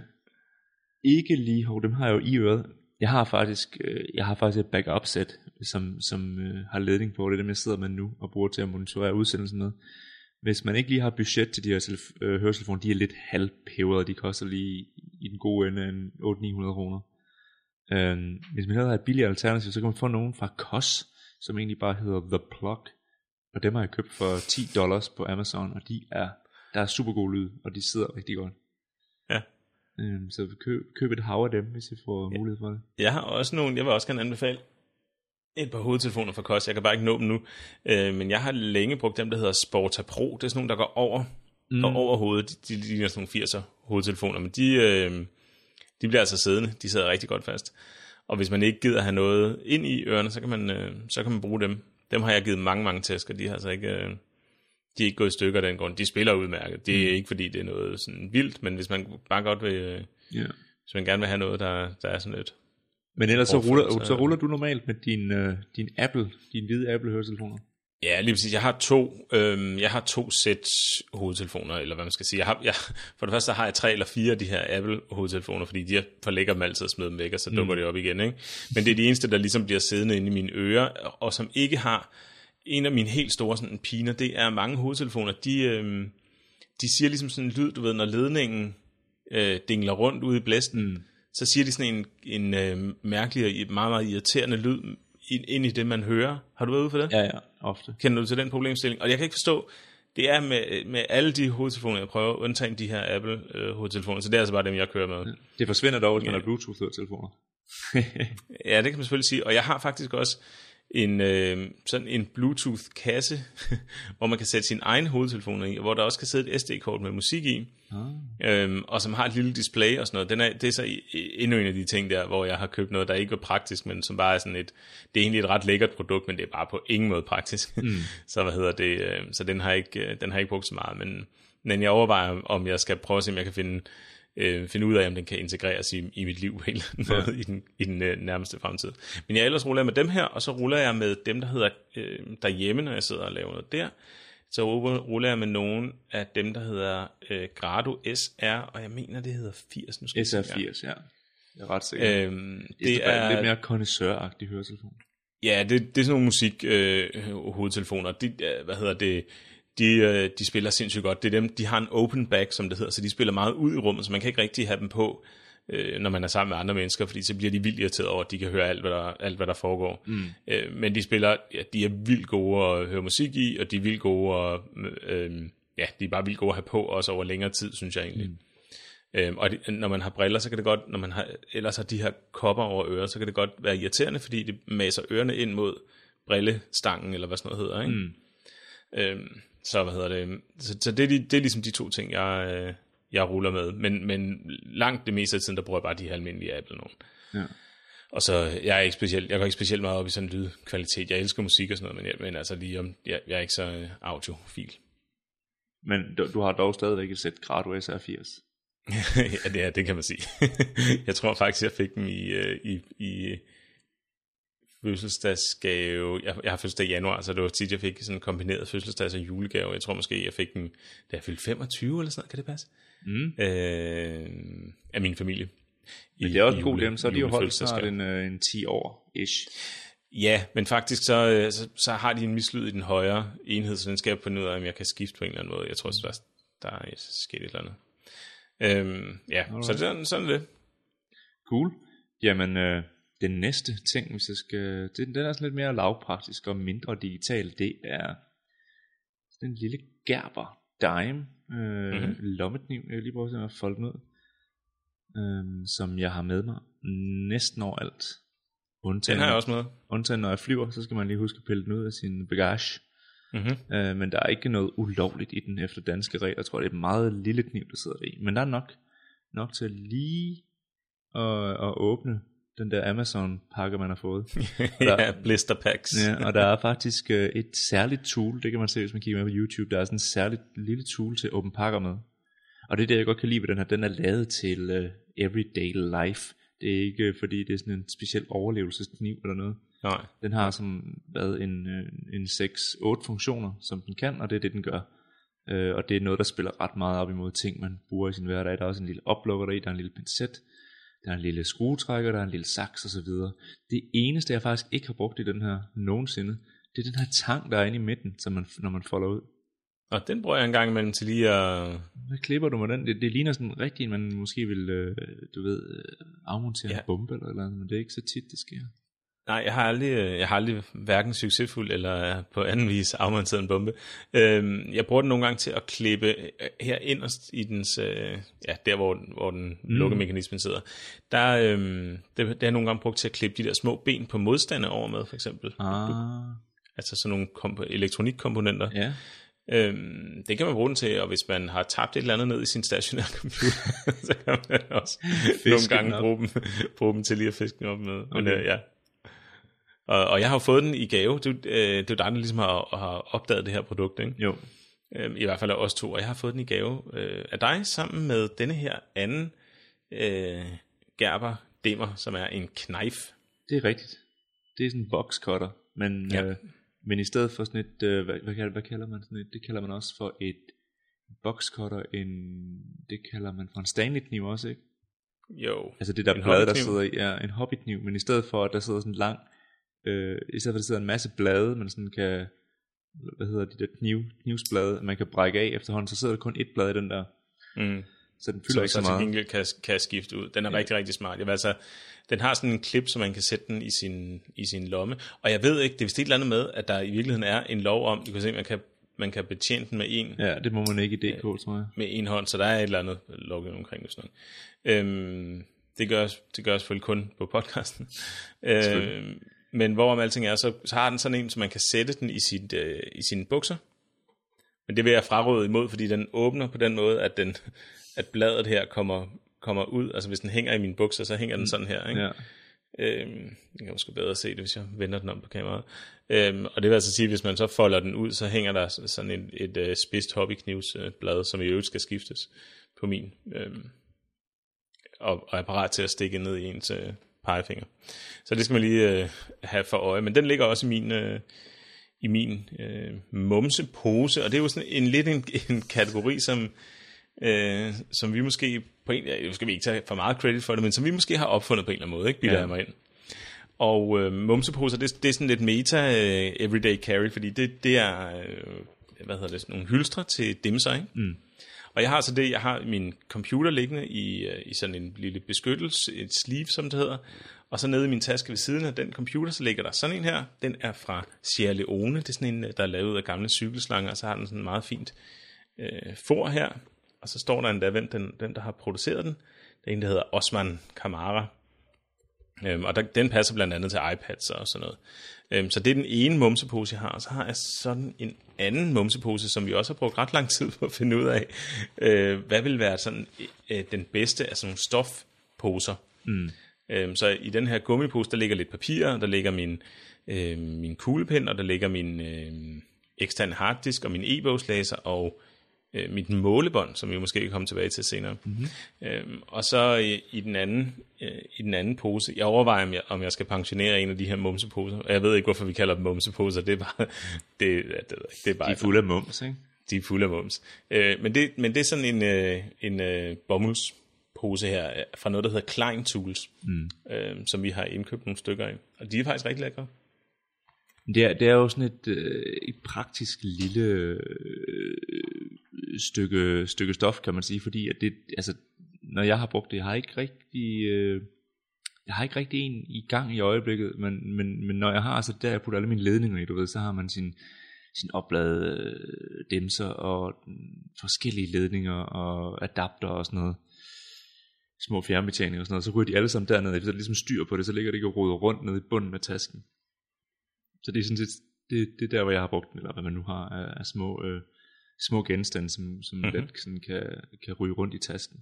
ikke lige har, dem har jeg jo i øret. Jeg har faktisk, øh, jeg har faktisk et backup sæt, som, som øh, har ledning på. Det er dem, jeg sidder med nu og bruger til at monitorere udsendelsen med. Hvis man ikke lige har budget til de her telef- øh, høretelefoner, de er lidt halvpævrede. De koster lige i den gode ende en otte til ni hundrede kroner. Øh, hvis man har et billigere alternativ, så kan man få nogen fra C O S, som egentlig bare hedder The Plug. Og dem har jeg købt for ti dollars på Amazon, og de er, der er super god lyd, og de sidder rigtig godt. Ja. Øhm, så køb, køb et hav af dem, hvis I får ja. mulighed for det. Jeg har også nogle, jeg vil også gerne anbefale et par hovedtelefoner fra C O S. Jeg kan bare ikke nå dem nu, øh, men jeg har længe brugt dem, der hedder Sporta Pro. Det er sådan nogle, der går over, mm. og over hovedet. De, de, de ligner sådan nogle firser hovedtelefoner, men de, øh, de bliver altså siddende. De sidder rigtig godt fast. Og hvis man ikke gider have noget ind i ørerne, så kan man, øh, så kan man bruge dem. Dem har jeg givet mange, mange tæsk, og de har altså ikke, øh, de er ikke gået i stykker den grund. De spiller udmærket. Det er mm. ikke fordi, det er noget sådan vildt, men hvis man bare godt vil, øh, yeah. hvis man gerne vil have noget, der, der er sådan lidt. Men ellers så ruller, så, så ruller du normalt med din, øh, din Apple, din hvide Apple høretelefoner? Ja, lige præcis. Jeg har to, øhm, jeg har to sæt hovedtelefoner, eller hvad man skal sige. Jeg har, jeg, for det første så har jeg tre eller fire af de her Apple hovedtelefoner, fordi de forlægger dem altid og smider dem væk, og så dukker mm. det op igen, ikke? Men det er de eneste, der ligesom bliver siddende inde i mine ører, og som ikke har en af mine helt store sådan piner. Det er mange hovedtelefoner, de, øhm, de siger ligesom sådan en lyd, du ved, når ledningen øh, dingler rundt ude i blæsten, mm. så siger de sådan en, en øh, mærkelig og meget, meget irriterende lyd ind i det, man hører. Har du været ude for det? Ja, ja, ofte. Kender du til den problemstilling? Og jeg kan ikke forstå, det Det er med, med alle de hovedtelefoner, jeg prøver, undtagen de her Apple øh, hovedtelefoner, så det er altså bare dem, jeg kører med. Det forsvinder dog, hvis man har Bluetooth-telefoner. Ja, det kan man selvfølgelig sige, og jeg har faktisk også en øh, sådan en Bluetooth-kasse, hvor man kan sætte sine egne hovedtelefoner i, og hvor der også kan sidde et S D-kort med musik i, ah. øhm, og som har et lille display og sådan noget. Den er, det er så endnu en af de ting der, hvor jeg har købt noget, der ikke er praktisk, men som bare er sådan et, det er egentlig et ret lækkert produkt, men det er bare på ingen måde praktisk. Mm. så hvad hedder det, øh, så den har ikke, den har ikke brugt så meget, men, men jeg overvejer, om jeg skal prøve at se, om jeg kan finde Øh, finde ud af, om den kan integreres i, i mit liv på en eller anden måde ja. i den, i den øh, nærmeste fremtid. Men jeg ellers ruller jeg med dem her, og så ruller jeg med dem, der hedder øh, derhjemme, når jeg sidder og laver noget der. Så ruller jeg med nogen af dem, der hedder øh, Grado S R, og jeg mener, det hedder firs. Nu skal S R firs, ja. Jeg er ret sikker. Øhm, det, det er, er lidt mere connoisseur-agtig høretelefon. Ja, det, det er sådan nogle musik øh, hovedtelefoner. De, øh, hvad hedder det... De, de spiller sindssygt godt. Det er dem, de har en open back, som det hedder, så de spiller meget ud i rummet, så man kan ikke rigtig have dem på, øh, når man er sammen med andre mennesker, fordi så bliver de vildt irriteret over, at de kan høre alt, hvad der, alt, hvad der foregår. Mm. Øh, men de spiller, ja, de er vildt gode at høre musik i, og de er vildt gode at, øh, ja, de er bare vildt gode at have på, også over længere tid, synes jeg egentlig. Mm. Øh, og de, når man har briller, så kan det godt, når man har, ellers har de her kopper over øret, så kan det godt være irriterende, fordi det maser ørerne ind mod brillestangen, eller hvad sådan noget hedder, ikke? Mm. Øh, Så hvad hedder det? Så, så det, er de, det er ligesom de to ting, jeg, jeg ruller med. Men, men langt det meste af tiden, der bruger jeg bare de her almindelige Apple nogen. Ja. Og så jeg er ikke specielt, jeg går ikke specielt meget op i sådan en lydkvalitet. Jeg elsker musik og sådan noget, men, jeg, men altså lige om, jeg, jeg er ikke så audiofil. Men du, du har dog stadigvæk et sæt Grado S R firs. Ja, det er, det kan man sige. Jeg tror faktisk, jeg fik dem i, i, i fødselsdagsgave. Jeg, jeg har fødselsdag i januar, så det var tit, jeg fik sådan en kombineret fødselsdags- og julegave. Jeg tror måske, jeg fik den, da jeg fyldte femogtyve eller sådan noget. Kan det passe? Mm. Øh, af min familie. I, men det er også god dem, så er de jo holdt snart en, en ti år-ish. Ja, men faktisk så, så, så har de en mislyd i den højre enhed, så den skal jeg på noget af, om jeg kan skifte på en eller anden måde. Jeg tror, der, der er sket et eller andet. Øhm, ja, alright. Så det er sådan det. Cool. Jamen, øh, den næste ting, hvis jeg skal... Det, den er sådan lidt mere lavpraktisk og mindre digital. Det er den lille Gerber Dime øh, mm-hmm. lommekniv. Jeg vil lige prøve at folde den ud. Øh, som jeg har med mig næsten overalt. Undtagen, den har jeg også med. Undtagen når jeg flyver, så skal man lige huske at pille den ud af sin bagage. Mm-hmm. Øh, men der er ikke noget ulovligt i den efter danske regler. Jeg tror det er et meget lille kniv der sidder der i. Men der er nok Nok til lige at, at åbne den der Amazon pakke man har fået. Der, ja, blister packs. Ja, og der er faktisk uh, et særligt tool. Det kan man se hvis man kigger med på YouTube. Der er sådan et særligt lille tool til at åbne pakker med. Og det er det jeg godt kan lide ved den her. Den er lavet til uh, everyday life. Det er ikke fordi det er sådan en speciel overlevelseskniv eller noget. Nej. Den har som hvad en en seks otte funktioner som den kan, og det er det den gør. Uh, og det er noget der spiller ret meget op imod ting man bruger i sin hverdag. Der er også en lille oplukker der i, der er en lille pincet, der er en lille skruetrækker, der er en lille saks og så videre. Det eneste jeg faktisk ikke har brugt i den her nogensinde, det er den her tang der er inde i midten, som man når man folder ud. Og den bruger jeg en gang imellem til lige at... Hvad klipper du med den? Det, det ligner sådan rigtig, man måske vil, øh, du ved, øh, afmontere ja. en bombe eller eller andet, men det er ikke så tit, det sker. Nej, jeg har aldrig, jeg har aldrig hverken succesfuld eller på anden vis afmonteret en bombe. Øhm, jeg bruger den nogle gange til at klippe her inderst i dens, øh, ja, der hvor, hvor den mm. lukkemekanismen sidder. Der, øhm, det, det har jeg nogle gange brugt til at klippe de der små ben på modstande over med, for eksempel. Ah. Altså sådan nogle komp- elektronikkomponenter. Ja. Øhm, det kan man bruge den til, og hvis man har tabt et eller andet ned i sin stationære computer, så kan man også nogle gange bruge dem, bruge dem til lige at fiske den op med. Okay. Men øh, ja. Og, og jeg har jo fået den i gave. Det, øh, det er jo dig, der ligesom har, har opdaget det her produkt, ikke? Jo. Øhm, I hvert fald af os to, og jeg har fået den i gave øh, af dig, sammen med denne her anden øh, Gerber Demmer, som er en knife. Det er rigtigt. Det er sådan en boxcutter, men... Ja. Øh, Men i stedet for sådan et, øh, hvad, hvad, kalder, hvad kalder man sådan et, det kalder man også for et boxcutter, en, det kalder man for en Stanley-kniv også, ikke? Jo. Altså det der blade, der sidder i, ja, en hobbykniv, men i stedet for, at der sidder sådan en lang, øh, i stedet for, at der sidder en masse blade, man sådan kan, hvad hedder de der kniv, knivsblade, man kan brække af efterhånden, så sidder der kun et blad i den der. Mm. Så den fylder så, ikke så, så meget. Så til kan, kan skifte ud. Den er ja. rigtig, rigtig smart. Jeg vil altså, den har sådan en klip, så man kan sætte den i sin, i sin lomme. Og jeg ved ikke, det er vist et eller andet med, at der i virkeligheden er en lov om, du kan se, man kan, man kan betjene den med en. Ja, det må man ikke i D K, tror jeg. Med en hånd, så der er et eller andet lovgivning omkring det. Sådan noget. Øhm, det gør det gør selvfølgelig kun på podcasten. øhm, men hvorom alting er, så, så har den sådan en, så man kan sætte den i, sit, øh, i sine bukser. Men det vil jeg fraråde imod, fordi den åbner på den måde, at, den, at bladet her kommer, kommer ud. Altså hvis den hænger i mine bukser, så hænger den sådan her, ikke? Ja. Øhm, jeg kan måske bedre se det, hvis jeg vender den om på kameraet. Øhm, og det vil altså sige, hvis man så folder den ud, så hænger der sådan et, et, et spidst hobbyknivsblad, som i øvrigt skal skiftes på min. Øhm, og, og er parat til at stikke ned i ens øh, pegefinger. Så det skal man lige øh, have for øje. Men den ligger også i min, øh, i min øh, mumsepose, og det er jo sådan en lidt en, en kategori, som, øh, som vi måske på en, ja, skal vi ikke tage for meget credit for det, men som vi måske har opfundet på en eller anden måde, ikke? Bilder jeg mig ind. Og øh, mumseposer, det, det er sådan lidt meta øh, everyday carry, fordi det, det er, øh, hvad hedder det, nogle hylstre til dimser, ikke? Mm. Og jeg har så det, jeg har min computer liggende i, i sådan en lille beskyttelse, et sleeve, som det hedder, og så nede i min taske ved siden af den computer, så ligger der sådan en her, den er fra Sierra Leone, det er sådan en, der er lavet af gamle cykelslanger, og så har den sådan meget fint øh, for her, og så står der endda, hvem den, den der har produceret den, det er en, der hedder Osman Kamara, øhm, og der, den passer blandt andet til iPads og sådan noget. Øhm, så det er den ene mumsepose, jeg har, og så har jeg sådan en anden mumsepose, som vi også har brugt ret lang tid på at finde ud af, øh, hvad vil være sådan øh, den bedste af sådan nogle stofposer. Mm. Øhm, så i den her gummipose, der ligger lidt papir, der ligger min, øh, min kuglepen, og der ligger min øh, eksterne harddisk, og min e-bogslæser, og øh, mit målebånd, som vi måske kan komme tilbage til senere. Mm-hmm. Øhm, og så øh, i, den anden, øh, i den anden pose, jeg overvejer, om jeg, om jeg skal pensionere en af de her mumseposer, og jeg ved ikke, hvorfor vi kalder dem mumseposer, det er bare... det, det, det er bare de er fulde af mums, ikke? De er fulde af mums. Øh, men, det, men det er sådan en, øh, en øh, bomuldspose her, fra noget, der hedder Klein Tools, mm. øh, som vi har indkøbt nogle stykker af, og de er faktisk rigtig lækre. Det er, det er jo sådan et, øh, et praktisk lille øh, stykke, stykke stof, kan man sige, fordi at det, altså, når jeg har brugt det, jeg har ikke rigtig, øh, jeg har ikke rigtig en i gang i øjeblikket, men, men, men når jeg har, altså der jeg putter alle mine ledninger i, du ved, så har man sin, sin opladede dimser og forskellige ledninger og adapter og sådan noget, små fjernbetjeninger og sådan noget, så ryger de alle sammen dernede, efter der er ligesom styr på det, så ligger det ikke og roder rundt nede i bunden af tasken. Så det er sådan set, det, det er der, hvor jeg har brugt den, eller hvad man nu har af, af små, øh, små genstande, som, som mm-hmm. let sådan kan, kan ryge rundt i tasken.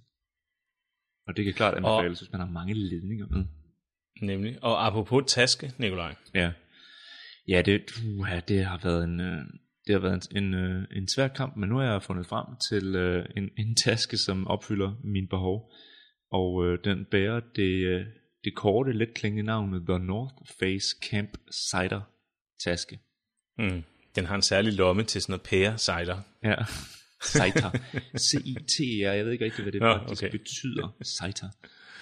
Og det kan klart anbefales, hvis man har mange ledninger med. Nemlig. Og apropos taske, Nikolaj. Ja, ja, det, uh, det har været en, uh, det har været en, en, en svær kamp, men nu har jeg fundet frem til uh, en, en taske, som opfylder mine behov. Og uh, den bærer det, uh, det korte, let klingende navn The North Face Camp Cider taske. Mm. Den har en særlig lomme til sådan noget pære cider. Ja, cider. C I T R, jeg ved ikke rigtig, hvad det Nå, faktisk okay. betyder. Cider.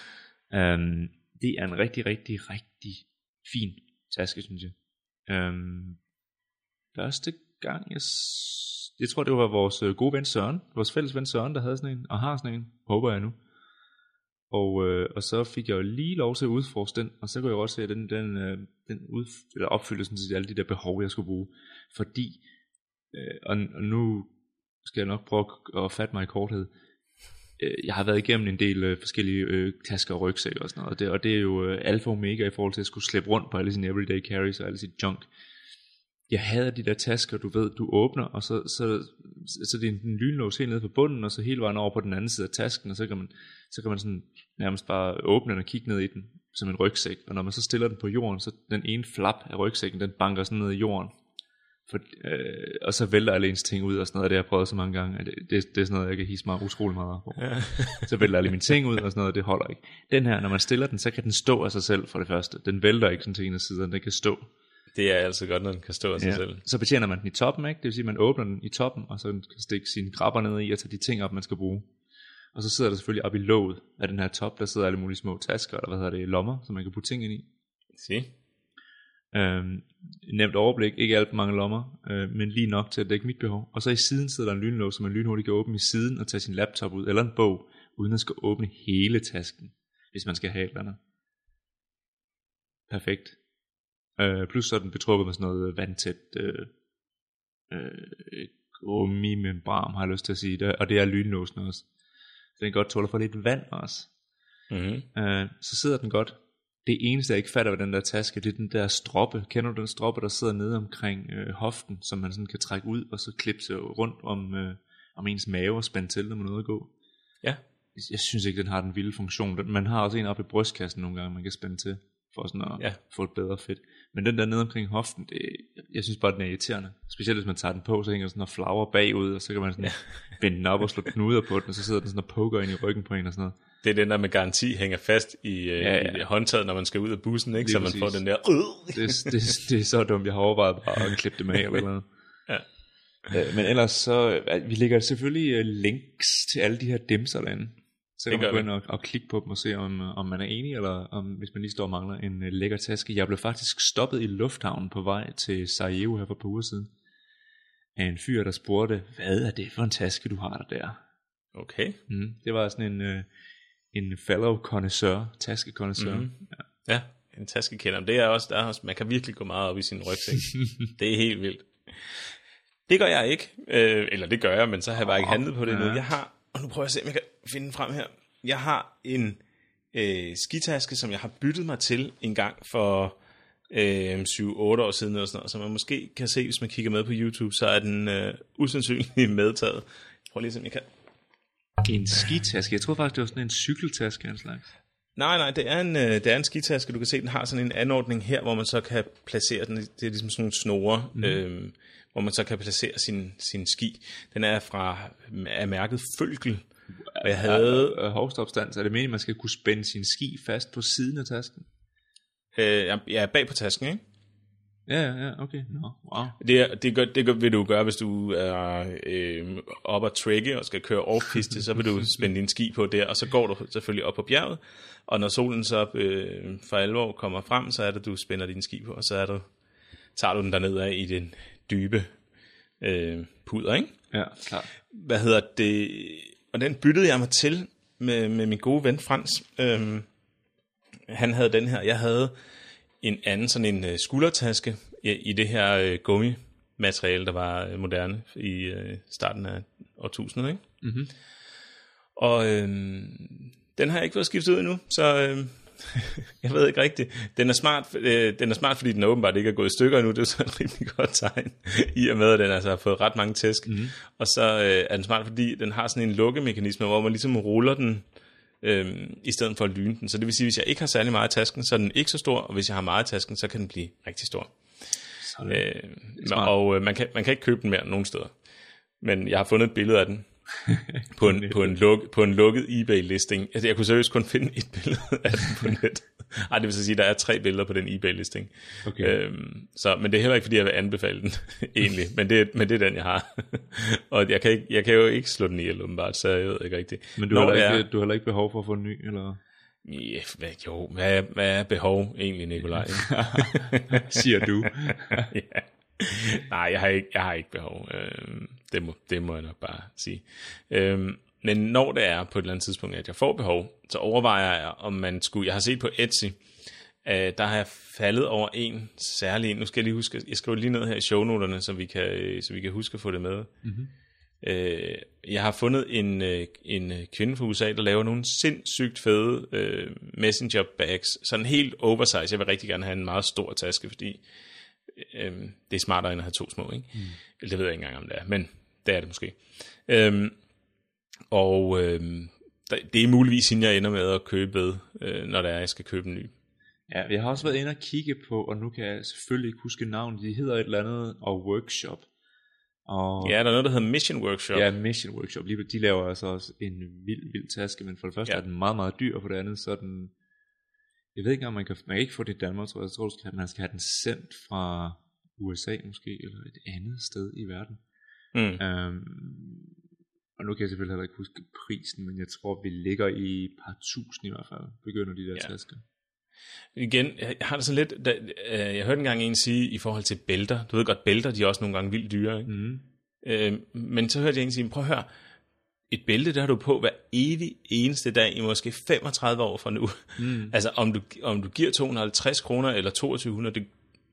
Um, det er en rigtig, rigtig, rigtig fin taske, synes jeg. Um, første gang, jeg, jeg tror, det var vores gode ven Søren, vores fælles ven Søren, der havde sådan en, og har sådan en, håber jeg nu. Og, øh, og så fik jeg jo lige lov til at udforske den, og så kunne jeg også se, at den, den, øh, den ud, eller opfyldte sådan set alle de der behov, jeg skulle bruge. Fordi, øh, og, og nu skal jeg nok prøve at fatte mig i korthed, øh, jeg har været igennem en del øh, forskellige øh, tasker og rygsækker og sådan noget, og det, og det er jo øh, alfa og omega i forhold til at skulle slæbe rundt på alle sine everyday carries og alle sit junk. Jeg hader de der tasker, du ved, du åbner, og så, så, så det er en lynlås helt nede på bunden, og så hele vejen over på den anden side af tasken, og så kan man, så kan man sådan nærmest bare åbne den og kigge ned i den, som en rygsæk. Og når man så stiller den på jorden, så den ene flap af rygsækken, den banker sådan ned i jorden. For, øh, og så vælter alle ens ting ud, og sådan noget, det har jeg prøvet så mange gange, det, det, det er sådan noget, jeg kan hisse mig utrolig meget på. Ja. Så vælter alle mine ting ud, og sådan noget, det holder ikke. Den her, når man stiller den, så kan den stå af sig selv for det første. Den vælter ikke sådan til en af siderne, den kan stå. Det er altså godt, når den kan stå af sig ja. selv. Så betjener man den i toppen, ikke? Det vil sige, at man åbner den i toppen, og så kan stikke sine grabber ned i og tage de ting op, man skal bruge. Og så sidder der selvfølgelig op i låget af den her top, der sidder alle mulige små tasker, eller hvad hedder det, lommer, som man kan putte ting ind i. Se. Øhm, nemt overblik, ikke alt for mange lommer, øh, men lige nok til at dække mit behov. Og så i siden sidder der en lynlås, som man lynhurtigt kan åbne i siden og tage sin laptop ud, eller en bog, uden at skal åbne hele tasken, hvis man skal have et eller andet. Perfekt. Øh, plus så er den betrukket med sådan noget vandtæt øh, øh, gummimembran, har jeg lyst til at sige det, og det er lynlåsen også. Så den godt tåler for lidt vand også. Mm-hmm. Uh, så sidder den godt. Det eneste jeg ikke fatter ved den der taske, det er den der stroppe. Kender du den stroppe, der sidder nede omkring øh, hoften, som man sådan kan trække ud og så klippe sig rundt om, øh, om ens mave og spænde til, når man er ude at gå? Ja. Jeg synes ikke den har den vilde funktion. Man har også en oppe i brystkassen nogle gange man kan spænde til, for sådan at ja. få et bedre fedt. Men den der nede omkring hoften, det, jeg synes bare den er irriterende. Specielt hvis man tager den på, så hænger den sådan og flagrer bagud, og så kan man sådan ja. binde den op og slå knuder på den, og så sidder den sådan og poker ind i ryggen på en og sådan noget. Det er den der med garanti hænger fast i, ja, ja. i håndtaget, når man skal ud af bussen, ikke? Så man får den der øh. det, det, det er så dumt. Jeg har overvejet bare at klippe det med eller noget. Ja. Men ellers så vi lægger selvfølgelig links til alle de her dimser derinde. Så kan man gå ind og, og klikke på dem og se om, om man er enig, eller om, hvis man lige står og mangler en uh, lækker taske. Jeg blev faktisk stoppet i lufthavnen på vej til Sarajevo her for et par uger siden af en fyr, der spurgte, hvad er det for en taske du har der der? Okay. Mm, det var sådan en uh, en fellow connoisseur, taskekonnoisseur. Mm-hmm. Ja. ja, en taskekender. Det er også, der er også, man kan virkelig gå meget op i sin rygsæk. Det er helt vildt. Det gør jeg ikke, øh, eller det gør jeg, men så har jeg bare ikke handlet på det endnu. Jeg har, og nu prøver jeg at se, om jeg kan finde den frem her. Jeg har en øh, skitaske, som jeg har byttet mig til en gang for øh, syv otte år siden, eller sådan noget, som man måske kan se, hvis man kigger med på YouTube, så er den øh, usandsynligt medtaget. Jeg prøver lige at se, om jeg kan. En skitaske? Jeg tror faktisk, det var sådan en cykeltaske en slags. Nej, nej, det er en, øh, det er en skitaske. Du kan se, den har sådan en anordning her, hvor man så kan placere den. Det er ligesom sådan nogle snore, mm. øh, hvor man så kan placere sin, sin ski. Den er fra af mærket Følkel. Og jeg havde... Ja, hovstopstand, så er det meningen, at man skal kunne spænde sin ski fast på siden af tasken? Øh, ja, bag på tasken, ikke? Ja, ja, okay. No, wow. Det, det, gør, det gør, vil du gøre, hvis du er øh, op at trække og skal køre off-piste, så vil du spænde din ski på der, og så går du selvfølgelig op på bjerget, og når solen så øh, for alvor kommer frem, så er det, du spænder din ski på, og så er det, tager du den derned af i den dybe øh, puder, ikke? Ja, klart. Hvad hedder det... Og den byttede jeg mig til med, med min gode ven Frans. Øhm, han havde den her. Jeg havde en anden sådan en uh, skuldertaske i, i det her uh, gummimateriale, der var uh, moderne i uh, starten af årtusindet. Ikke? Mm-hmm. Og øhm, den har jeg ikke fået skiftet ud endnu, så øhm, jeg ved ikke rigtigt. Den er smart, øh, den er smart, fordi den åbenbart ikke er gået i stykker endnu. Det er så et rimelig godt tegn, i og med, at den altså har fået ret mange tæsk. Mm-hmm. Og så øh, er den smart, fordi den har sådan en lukkemekanisme, hvor man ligesom ruller den, øh, i stedet for at lyne den. Så det vil sige, hvis jeg ikke har særlig meget i tasken, så er den ikke så stor, og hvis jeg har meget i tasken, så kan den blive rigtig stor. Øh, og øh, man, kan, man kan ikke købe den mere nogen steder. Men jeg har fundet et billede af den. på, en, på, en luk, på en lukket eBay-listing. Altså, jeg kunne seriøst kun finde et billede af den på net. Ej, det vil så sige, at der er tre billeder på den eBay-listing. Okay. Øhm, så, men det er heller ikke, fordi jeg vil anbefale den, egentlig. Men det, men det er den, jeg har. Og jeg kan, ikke, jeg kan jo ikke slå den ihjel, åbenbart, så jeg ved ikke rigtigt. Men du har, ikke, er, du har heller ikke behov for at få en ny, eller? Ja, hvad, jo, hvad er, hvad er behov egentlig, Nikolaj? Siger du. Ja. Nej, jeg har ikke, jeg har ikke behov. Øhm, det, må, det må jeg nok bare sige. Øhm, men når det er på et eller andet tidspunkt, at jeg får behov, så overvejer jeg, om man skulle... Jeg har set på Etsy, øh, der har jeg faldet over en særlig en. Nu skal jeg lige huske, jeg skriver lige ned her i shownoterne, så vi kan, så vi kan huske at få det med. Mm-hmm. Øh, jeg har fundet en, en kvinde fra U S A, der laver nogle sindssygt fede øh, messenger bags. Sådan helt oversize. Jeg vil rigtig gerne have en meget stor taske, fordi Øhm, det er smartere end at have to små, ikke? Mm. Eller det ved jeg ikke engang om det er, men det er det måske. Øhm, og øhm, det er muligvis hende, jeg ender med at købe, øh, når det er, jeg skal købe en ny. Ja, jeg har også været inde og kigge på, og nu kan jeg selvfølgelig ikke huske navnet, de hedder et eller andet, og Workshop. Og ja, der er noget, der hedder Mission Workshop. Ja, Mission Workshop. De laver altså også en vild, vild taske, men for det første ja. er den meget, meget dyr, og for det andet så er den... Jeg ved ikke, om man kan, man kan ikke få det i Danmark, tror jeg. Jeg tror, at man skal have den sendt fra U S A måske, eller et andet sted i verden. Mm. Øhm, og nu kan jeg selvfølgelig heller ikke huske prisen, men jeg tror, vi ligger i et par tusind i hvert fald, begynder de der ja. tasker. Igen, jeg har det sådan lidt, da, øh, jeg hørte engang en sige, i forhold til bælter, du ved godt, bælter, de er også nogle gange vildt dyre, ikke? Mm. Øh, men så hørte jeg en sige, prøv at høre, et bælte, der har du på hver evig eneste dag i måske femogtredive år fra nu. Mm. Altså, om du, om du giver to hundrede og halvtreds kroner eller toogtyve hundrede, det,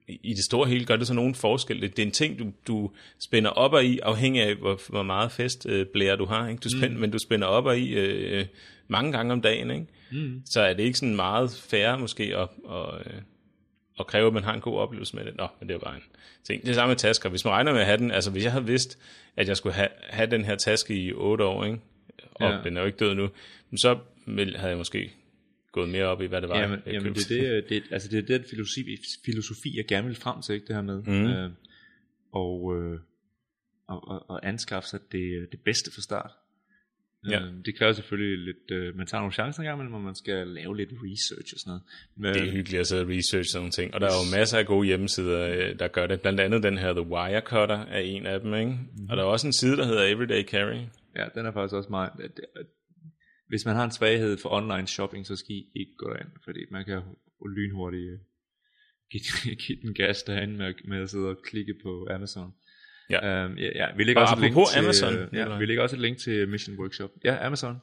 i det store hele gør det så nogen forskel. Det er en ting, du, du spænder op og i, afhængig af, hvor, hvor meget festblære du har. Ikke? Du spænder, mm. Men du spænder op og i øh, mange gange om dagen. Ikke? Mm. Så er det ikke sådan meget fair måske at, at, at kræve, at man har en god oplevelse med det. Nå, men det er jo bare en ting. Det er samme med tasker. Hvis man regner med at have den, altså hvis jeg havde vidst, at jeg skulle have, have den her taske i otte år, ikke? Og ja. Den er jo ikke død nu, så havde jeg måske gået mere op i, hvad det var, jamen, jeg jamen det, det, det, altså det er den filosofi, filosofi, jeg gerne vil frem til, ikke, det her med. Mm. Øh, og, øh, og, og, og anskaffe sig det, det bedste fra start. Ja. Øh, det kræver selvfølgelig lidt, øh, man tager nogle chancer engang, men man skal lave lidt research og sådan noget. Men, det er hyggeligt at sidde og research sådan nogle ting. Og der er jo masser af gode hjemmesider, der gør det. Blandt andet den her The Wirecutter er en af dem, ikke? Mm. Og der er også en side, der hedder Everyday Carry. Ja, den er faktisk også meget... Hvis man har en svaghed for online shopping, så skal I ikke gå derind, fordi man kan lynhurtigt give, give den gas derinde med, med at sidde og klikke på Amazon. Ja. Um, ja, ja, vi lægger også et link til, Amazon, ja, vi lægger også et link til Mission Workshop. Ja, Amazon.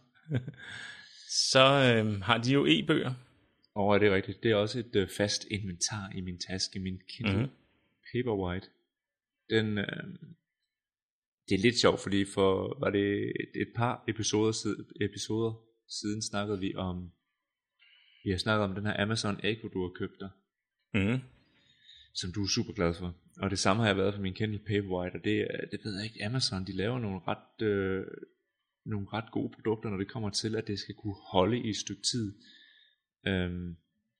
Så øhm, har de jo e-bøger. Og det er rigtigt. Det er også et øh, fast inventar i min taske, min Kindle mm-hmm. Paperwhite. Den... Øh, Det er lidt sjovt, fordi for var det et, et par episoder siden, episoder siden snakkede vi om, vi har snakket om den her Amazon Echo, du har købt dig, mm. som du er super glad for. Og det samme har jeg været for min Kindle Paperwhite, og det, det ved jeg ikke, Amazon, de laver nogle ret, øh, nogle ret gode produkter, når det kommer til, at det skal kunne holde i et stykke tid. Um,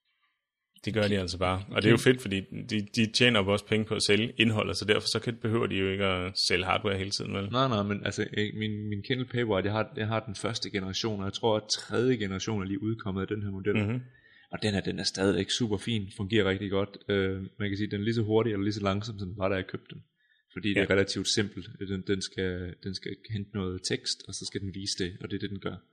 Det gør de altså bare. Og det er jo fedt, fordi de, de tjener jo også penge på at sælge indholdet, så derfor så kan, behøver de jo ikke at sælge hardware hele tiden, vel? Nej, nej, men altså, min, min Kindle Paperwhite, jeg har, jeg har den første generation, og jeg tror, at tredje generation er lige udkommet af den her model. Mm-hmm. Og den er, den er stadigvæk super fin, fungerer rigtig godt. Uh, man kan sige, den er lige så hurtig eller lige så langsom, som den var, da jeg købte den. Fordi ja. Det er relativt simpelt. Den, den, skal, den skal hente noget tekst, og så skal den vise det, og det er det, den gør.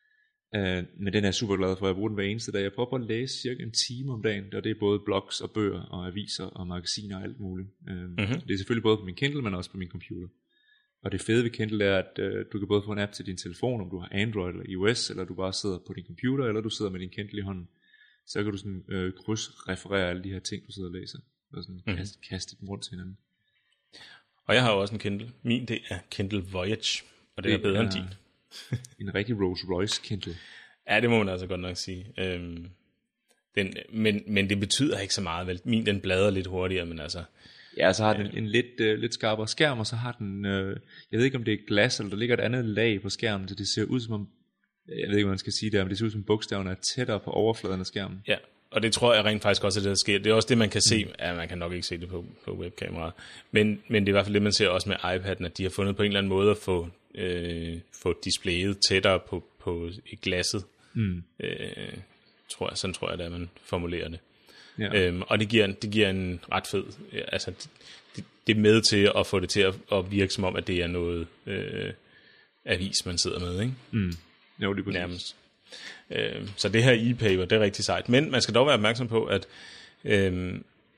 Uh, men den er jeg super glad for. Jeg bruger den hver eneste dag. Jeg prøver på at læse cirka en time om dagen, og det er både blogs og bøger og aviser og magasiner og alt muligt. Uh, mm-hmm. Det er selvfølgelig både på min Kindle, men også på min computer. Og det fede ved Kindle er, at uh, du kan både få en app til din telefon, om du har Android eller iOS, eller du bare sidder på din computer, eller du sidder med din Kindle i hånden. Så kan du sådan uh, krydsreferere alle de her ting, du sidder og læser, og sådan mm-hmm. kaste, kaste dem rundt til hinanden. Og jeg har jo også en Kindle. Min, det er Kindle Voyage, og det, det er bedre er... end din. En rigtig Rolls Royce Kindle. Ja, det må man altså godt nok sige. Øhm, den, men, men det betyder ikke så meget, vel? Min, den bladrer lidt hurtigere, men altså... Ja, så har den en lidt, uh, lidt skarpere skærm, og så har den... Uh, jeg ved ikke, om det er glas, eller der ligger et andet lag på skærmen, så det ser ud som om... Jeg ved ikke, hvad man skal sige der, men det ser ud som bogstaverne er tættere på overfladen af skærmen. Ja, og det tror jeg rent faktisk også, at det der sker. Det er også det, man kan se. Mm. Ja, man kan nok ikke se det på, på webkameraet. Men, men det er i hvert fald det, man ser også med iPad'en, at de har fundet på en eller anden måde at få... Øh, få displayet tættere på, på i glasset. Mm. Øh, tror jeg, sådan tror jeg, at man formulerer det. Ja. Øhm, og det giver, det giver en ret fed... Altså, det, det er med til at få det til at, at virke som om, at det er noget øh, avis, man sidder med, ikke? Mm. Jo, det er præcis. Nærmest. Øh, så det her e-paper, det er rigtig sejt. Men man skal dog være opmærksom på, at øh,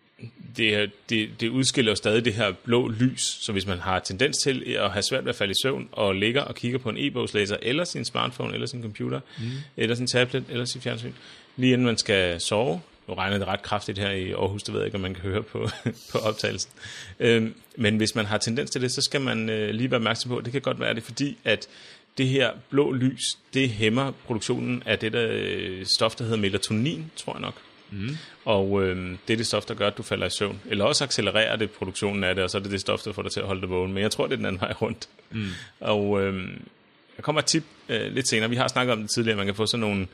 Det, det, det udskiller jo stadig det her blå lys, så hvis man har tendens til at have svært ved at falde i søvn, og ligger og kigger på en e-bogslæser, eller sin smartphone, eller sin computer, mm. eller sin tablet, eller sin fjernsyn, lige inden man skal sove, nu regner det ret kraftigt her i Aarhus, det ved jeg ikke, om man kan høre på, på optagelsen, øhm, men hvis man har tendens til det, så skal man øh, lige være opmærksom på, det kan godt være det, fordi at det her blå lys, det hæmmer produktionen af det der øh, stof, der hedder melatonin, tror jeg nok. Mm. Og øh, det er det stof, der gør, at du falder i søvn. Eller også accelererer det produktionen af det, og så er det det stof, der får dig til at holde dig vågen. Men jeg tror, det er den anden vej rundt. Mm. Og øh, der kommer et tip øh, lidt senere. Vi har snakket om det tidligere. Man kan få sådan nogle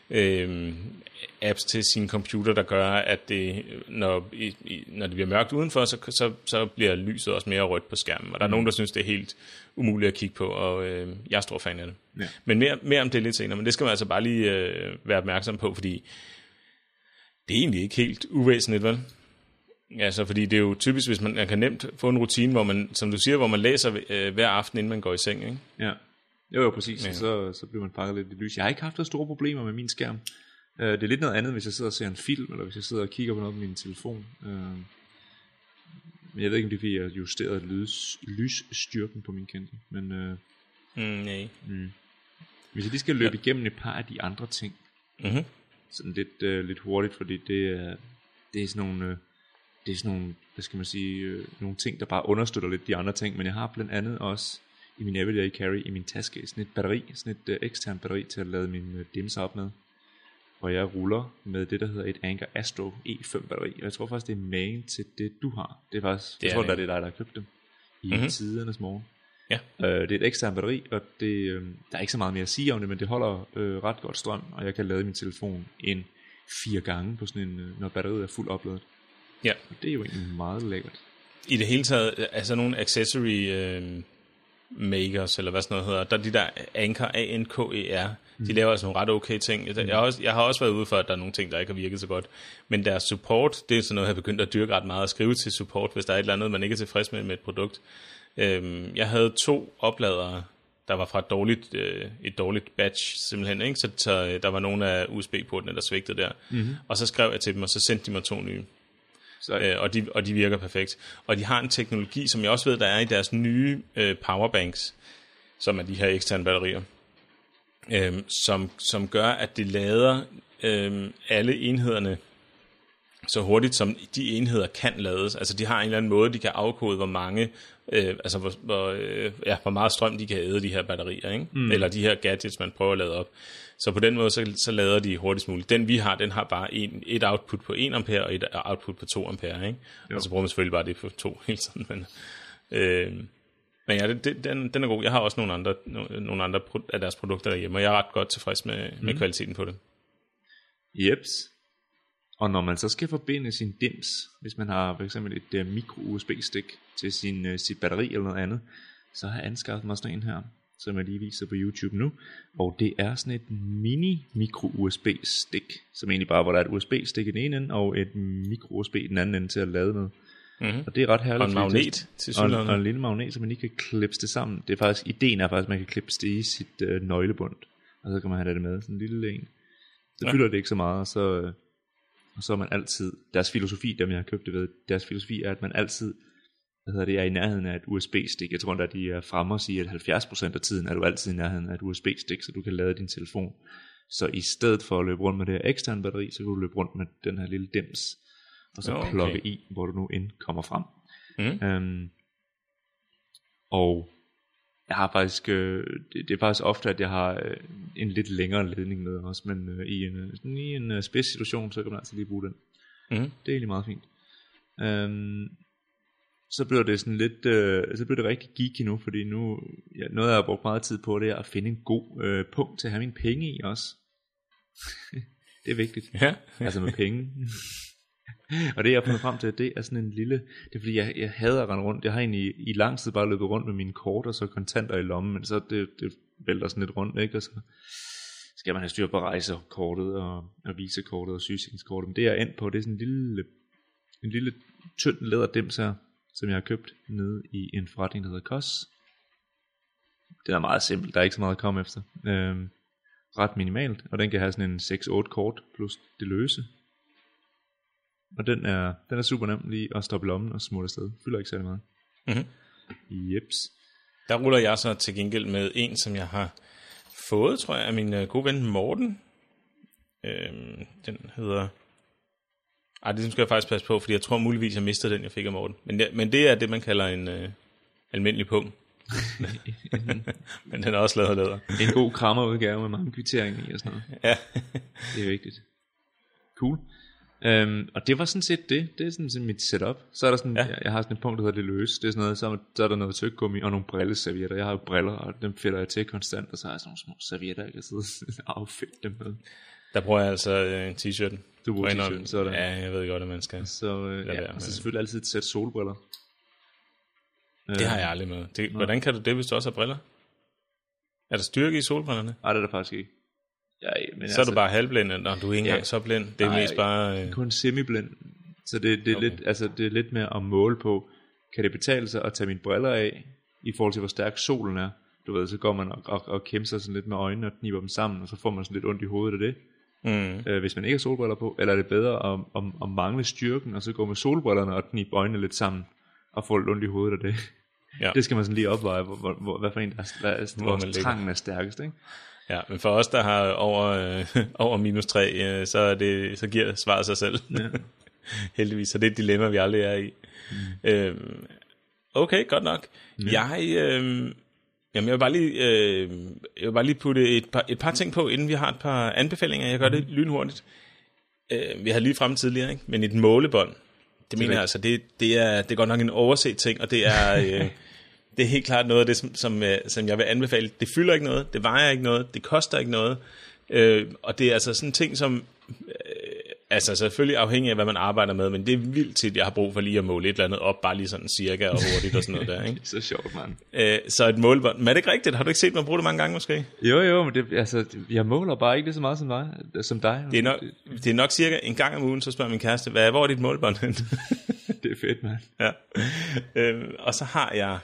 øh, apps til sin computer, der gør, at det, når, i, i, når det bliver mørkt udenfor, så, så, så bliver lyset også mere rødt på skærmen. Og der er mm. nogen, der synes, det er helt umuligt at kigge på, og øh, jeg er stor fan af det. Ja. Men mere, mere om det lidt senere. Men det skal man altså bare lige øh, være opmærksom på, fordi det er egentlig ikke helt uvæsentligt, vel? Altså, fordi det er jo typisk, hvis man, man kan nemt få en rutine, hvor man, som du siger, hvor man læser øh, hver aften, inden man går i seng, ikke? Ja, jo, jo præcis. Ja. Så, så bliver man pakket lidt i lys. Jeg har ikke haft så store problemer med min skærm. Uh, det er lidt noget andet, hvis jeg sidder og ser en film, eller hvis jeg sidder og kigger på noget med min telefon. Uh, men jeg ved ikke, om det er, fordi jeg har justeret lys, lysstyrken på min Kindle. Men uh, mm, nej. Mm. Hvis jeg lige skal løbe ja. igennem et par af de andre ting, mm-hmm. sådan lidt, uh, lidt hurtigt, fordi det er, det er sådan nogle, uh, det er sådan nogle, hvad skal man sige, øh, nogle ting, der bare understøtter lidt de andre ting, men jeg har blandt andet også i min everyday carry, i min taske, sådan et batteri, sådan et øh, ekstern batteri til at lade min øh, dimser op med, hvor jeg ruller med det, der hedder et Anker Astro E fem batteri, og jeg tror faktisk, det er magen til det, du har. Det er faktisk, det er jeg tror, det er det dig, der har købt dem i mm-hmm. tidernes morgen. Ja. Øh, det er et ekstern batteri, og det, øh, der er ikke så meget mere at sige om det, men det holder øh, ret godt strøm, og jeg kan lade min telefon en fire gange på sådan en, øh, når batteriet er fuldt opladet. Ja. Og det er jo egentlig meget lækkert. I det hele taget, altså nogle accessory øh, makers, eller hvad sådan noget hedder, der er de der Anker, A N K E R, mm. de laver altså nogle ret okay ting. Jeg, jeg, har også, jeg har også været ude for, at der er nogle ting, der ikke har virket så godt. Men deres support, det er sådan noget, jeg har begyndt at dyrke ret meget, at skrive til support, hvis der er et eller andet, man ikke er tilfreds med med et produkt. Øhm, jeg havde to opladere, der var fra et dårligt, øh, et dårligt batch simpelthen, ikke? Så, så der var nogle af U S B-portene, der svigtede der. Mm-hmm. Og så skrev jeg til dem, og så sendte de mig to nye. Øh, og, de, og de virker perfekt. Og de har en teknologi, som jeg også ved, der er i deres nye øh, powerbanks, som er de her eksterne batterier, øh, som, som gør, at det lader øh, alle enhederne så hurtigt, som de enheder kan lades. Altså de har en eller anden måde, de kan afkode, hvor mange, øh, altså hvor, hvor, øh, ja, hvor meget strøm de kan æde, de her batterier, ikke? Mm. Eller de her gadgets, man prøver at lade op. Så på den måde, så, så lader de hurtigst muligt. Den vi har, den har bare en, et output på en ampere, og et output på to ampere, ikke? Jo. Og så bruger man selvfølgelig bare det på to hele tiden. Men, øh, men ja, det, det, den, den er god. Jeg har også nogle andre, nogle andre af deres produkter derhjemme, og jeg er ret godt tilfreds med, mm. med kvaliteten på det. Jeps. Og når man så skal forbinde sin dims, hvis man har for eksempel et uh, micro-U S B-stik til sin, uh, sit batteri eller noget andet, så har jeg anskaffet mig sådan en her, som jeg lige viser på YouTube nu. Og det er sådan et mini-micro-U S B-stik, som egentlig bare, hvor der er et U S B-stik i den ene ende, og et micro-U S B i den anden ende til at lade med. Mm-hmm. Og det er ret herligt. Og en magnet til og, en, og en lille magnet, så man lige kan klippe det sammen. Det er faktisk, ideen er faktisk, at man kan klippe det i sit uh, nøglebund, og så kan man have det med, sådan en lille en. Så fylder ja. det ikke så meget, og så... Uh, Og så er man altid, deres filosofi, dem jeg har købt det ved, deres filosofi er, at man altid, hvad hedder det, er i nærheden af et U S B-stik. Jeg tror, at de er fremme og siger, at halvfjerds procent af tiden er du altid i nærheden af et U S B-stik, så du kan lade din telefon. Så i stedet for at løbe rundt med det her eksterne batteri, så kan du løbe rundt med den her lille dims, og så okay. plukke i, hvor du nu end kommer frem. Mm. Øhm, og jeg har faktisk, øh, det, det er faktisk ofte, at jeg har øh, en lidt længere ledning med også, men øh, i en, sådan, i en øh, spids situation, så kan man altså lige bruge den. Mm. Det er egentlig meget fint. Øhm, så bliver det sådan lidt, øh, så bliver det rigtig geeky nu, fordi nu, ja, noget jeg har brugt meget tid på, det er at finde en god øh, punkt til at have mine penge i også. Det er vigtigt. Ja. Altså med penge. Og det jeg har fundet frem til, det er sådan en lille, det er fordi jeg, jeg hader at rende rundt. Jeg har egentlig i lang tid bare løbet rundt med mine kort og så kontanter i lommen, men så det, det vælter sådan lidt rundt, ikke? Og så skal man have styr på rejsekortet og, og visekortet og sygesikringskortet. Men det jeg er endt på, det er sådan en lille, en lille tynd læderdims her, som jeg har købt nede i en forretning, der hedder Kos. Den er meget simpel, der er ikke så meget at komme efter. Øhm, ret minimalt, og den kan have sådan en seks otte kort plus det løse. Og den er, den er super nem lige at stoppe lommen og smutte afsted. Fylder ikke særlig meget. Mm-hmm. Jeps. Der ruller jeg så til gengæld med en, som jeg har fået, tror jeg, af min uh, gode ven Morten. Øhm, den hedder... Ej, det skal jeg faktisk passe på, fordi jeg tror muligvis, jeg mistede den, jeg fik af Morten. Men det, men det er det, man kalder en uh, almindelig pung. Men den er også lavet af læder. En god krammerudgave med mange kvitteringer i og sådan noget. Ja. Det er vigtigt. Cool. Um, og det var sådan set det. Det er sådan set mit setup. Så er der sådan, ja. jeg, jeg har sådan et punkt, der hedder det løse. Det er sådan noget, så, så er der noget tyggegummi og nogle brilleservietter. Jeg har jo briller, og dem fælder jeg til konstant. Og så har jeg sådan nogle små servietter, jeg kan sidde og affælde dem med. Der bruger jeg altså en uh, t-shirt. Du bruger t-shirten, så er der. Ja, jeg ved godt, at man skal. Så, uh, ja, og så selvfølgelig altid et sæt solbriller. Det har jeg aldrig med. Det, hvordan kan du det, hvis du også har briller? Er der styrke i solbrillerne? Nej, det er der faktisk ikke. Ja, men så er altså, du bare halvblind, og du er ikke engang ja, så blind. Det er nej, mest bare... Øh... kun semiblind. Så det, det, er okay. lidt, altså, det er lidt mere at måle på, kan det betale sig at tage mine briller af, i forhold til hvor stærk solen er. Du ved, så går man og, og, og kæmper sig sådan lidt med øjnene og kniber dem sammen, og så får man sådan lidt ondt i hovedet af det. Mm. Øh, hvis man ikke har solbriller på, eller er det bedre at, at, at mangle styrken, og så gå med solbrillerne og knibe øjnene lidt sammen, og få lidt ondt i hovedet af det. Ja. Det skal man sådan lige opveje, hvor, hvor, hvor, hvad for en, der er, hvad, hvor trangen er stærkest, ikke? Ja, men for os, der har over, øh, over minus tre, øh, så, er det, så giver svaret sig selv. Ja. heldigvis. Så det er et dilemma, vi aldrig er i. Mm. Øhm, okay, godt nok. Mm. Jeg, øh, jamen, jeg vil bare lige, øh, jeg vil bare lige putte et par, et par ting på, inden vi har et par anbefalinger. Jeg gør det lynhurtigt. Øh, vi havde lige frem tidligere, ikke? Men et målebånd, det, det mener jeg altså, det, det, er, det er godt nok en overset ting, og det er... Øh, det er helt klart noget af det, som, som, som jeg vil anbefale. Det fylder ikke noget, det vejer ikke noget, det koster ikke noget. Øh, og det er altså sådan en ting, som... Øh, altså selvfølgelig afhængig af, hvad man arbejder med, men det er vildt tit, jeg har brug for lige at måle et eller andet op, bare lige sådan cirka og hurtigt og sådan noget der, ikke? Det er så sjovt, mand. Øh, så et målebånd. Men er det ikke rigtigt? Har du ikke set mig bruge det mange gange måske? Jo, jo, men det, altså, jeg måler bare ikke det så meget som dig. Som dig. Det, er nok, det er nok cirka en gang om ugen, så spørger min kæreste, hvad, hvor er dit målebånd hen? Det er fedt, mand. Ja. Øh, og så har jeg...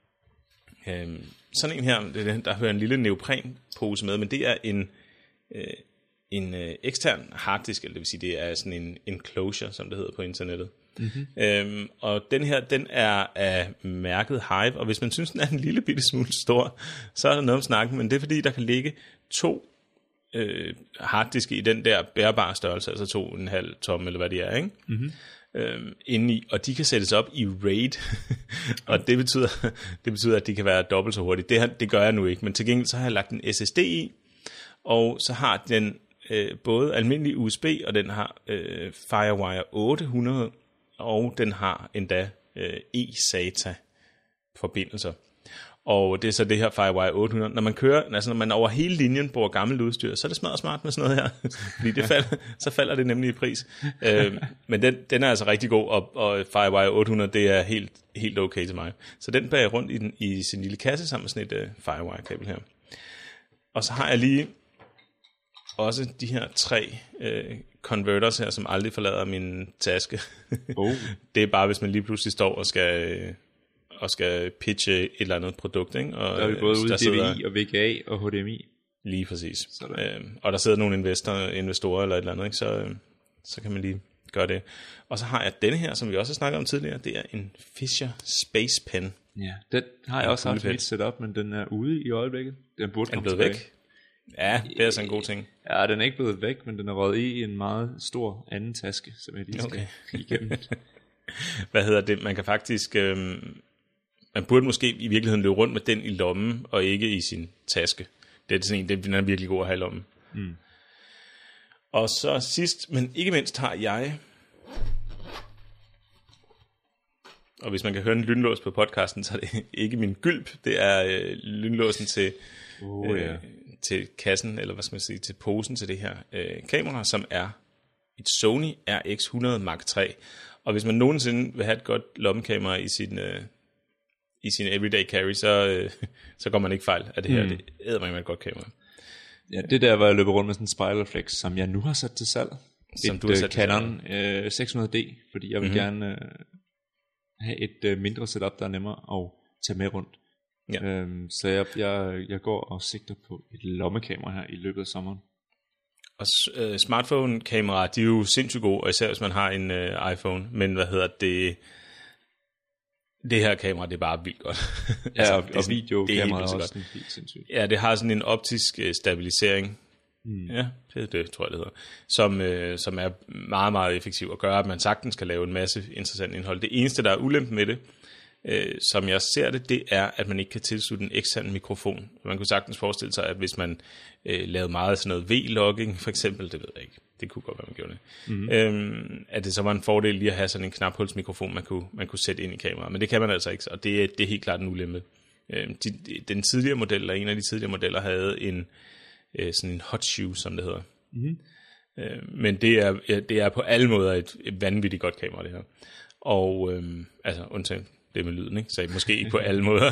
Øhm, sådan en her, der hører en lille neoprenpose med, men det er en, øh, en øh, ekstern harddisk, eller det vil sige, det er sådan en enclosure, som det hedder på internettet. Mm-hmm. Øhm, og den her, den er af mærket Hive, og hvis man synes, den er en lille bitte smule stor, så er der noget om snakken, men det er fordi, der kan ligge to øh, harddiske i den der bærbare størrelse, altså to og en halv tom, eller hvad det er, ikke? Mm-hmm. Øhm, indeni, og de kan sættes op i RAID, og det betyder, det betyder, at de kan være dobbelt så hurtigt. Det, det gør jeg nu ikke, men til gengæld så har jeg lagt en S S D i, og så har den øh, både almindelig U S B, og den har øh, Firewire otte hundrede, og den har endda øh, eSATA forbindelser. Og det er så det her Firewire otte hundrede. Når man kører, altså når man over hele linjen bruger gammelt udstyr, så er det smadret smart med sådan noget her. Fordi det falder, så falder det nemlig i pris. Øh, men den, den er altså rigtig god, og, og Firewire otte hundrede, det er helt, helt okay til mig. Så den bærer jeg rundt i, den, i sin lille kasse sammen med sådan et uh, Firewire-kabel her. Og så har jeg lige også de her tre uh, converters her, som aldrig forlader min taske. Oh. Det er bare, hvis man lige pludselig står og skal... Uh, og skal pitche et eller andet produkt, ikke? Og der er vi både ude i D V I og V G A og H D M I. Lige præcis. Øhm, og der sidder nogle investorer, investorer eller et eller andet, ikke? Så, øh, så kan man lige gøre det. Og så har jeg denne her, som vi også har snakket om tidligere. Det er en Fisher Space Pen. Ja, den har jeg også haft mit setup, men den er ude i øjeblikket. Den burde komme tilbage. Væk. Ja, det er altså en god ting. Ja, den er ikke blevet væk, men den er røget i en meget stor anden taske, som jeg lige skal okay. igennem. Hvad hedder det? Man kan faktisk... Øh, Man burde måske i virkeligheden løbe rundt med den i lommen, og ikke i sin taske. Det er sådan en, den er virkelig god at have i lommen. Mm. Og så sidst, men ikke mindst, har jeg... Og hvis man kan høre en lynlås på podcasten, så er det ikke min gylp. Det er øh, lynlåsen til, oh, ja. øh, til kassen, eller hvad skal man sige, til posen til det her øh, kamera, som er et Sony R X hundrede Mark tre. Og hvis man nogensinde vil have et godt lommekamera i sin... Øh, i sin everyday carry, så, øh, så går man ikke fejl af det her. Mm. Det æder man med et godt kamera. Ja, det der, hvor jeg løber rundt med sådan en spejlerflex, som jeg nu har sat til salg. Som et, du har sat uh, Canon uh, seks hundrede D, fordi jeg vil mm-hmm. gerne uh, have et uh, mindre setup, der er nemmere at tage med rundt. Ja. Um, så jeg, jeg, jeg går og sigter på et lommekamera her i løbet af sommeren. Og uh, smartphone-kameraer, de er jo sindssygt gode, og især hvis man har en uh, iPhone. Men hvad hedder det... Det her kamera, det er bare vildt godt. Ja, altså, og, og videokamera er også helt sindssygt. Ja, det har sådan en optisk øh, stabilisering. Mm. Ja, det, det tror jeg, det hedder. Som, øh, som er meget, meget effektiv og gør, at man sagtens kan lave en masse interessant indhold. Det eneste, der er ulempe med det, øh, som jeg ser det, det er, at man ikke kan tilslutte en ekstern mikrofon. Man kunne sagtens forestille sig, at hvis man øh, lavede meget sådan noget V-logging, for eksempel, det ved jeg ikke. Det kunne godt være, man gjorde det. Mm-hmm. Øhm, at det så var en fordel lige at have sådan en knaphulsmikrofon, man kunne, man kunne sætte ind i kameraet. Men det kan man altså ikke, og det, det er helt klart en ulempe. Øhm, de, den tidligere model, eller en af de tidligere modeller, havde en øh, sådan en hot shoe, som det hedder. Mm-hmm. Øhm, men det er, det er på alle måder et, et vanvittigt godt kamera, det her. Og øhm, altså undtagen det med lyden, ikke? Så måske ikke på alle måder.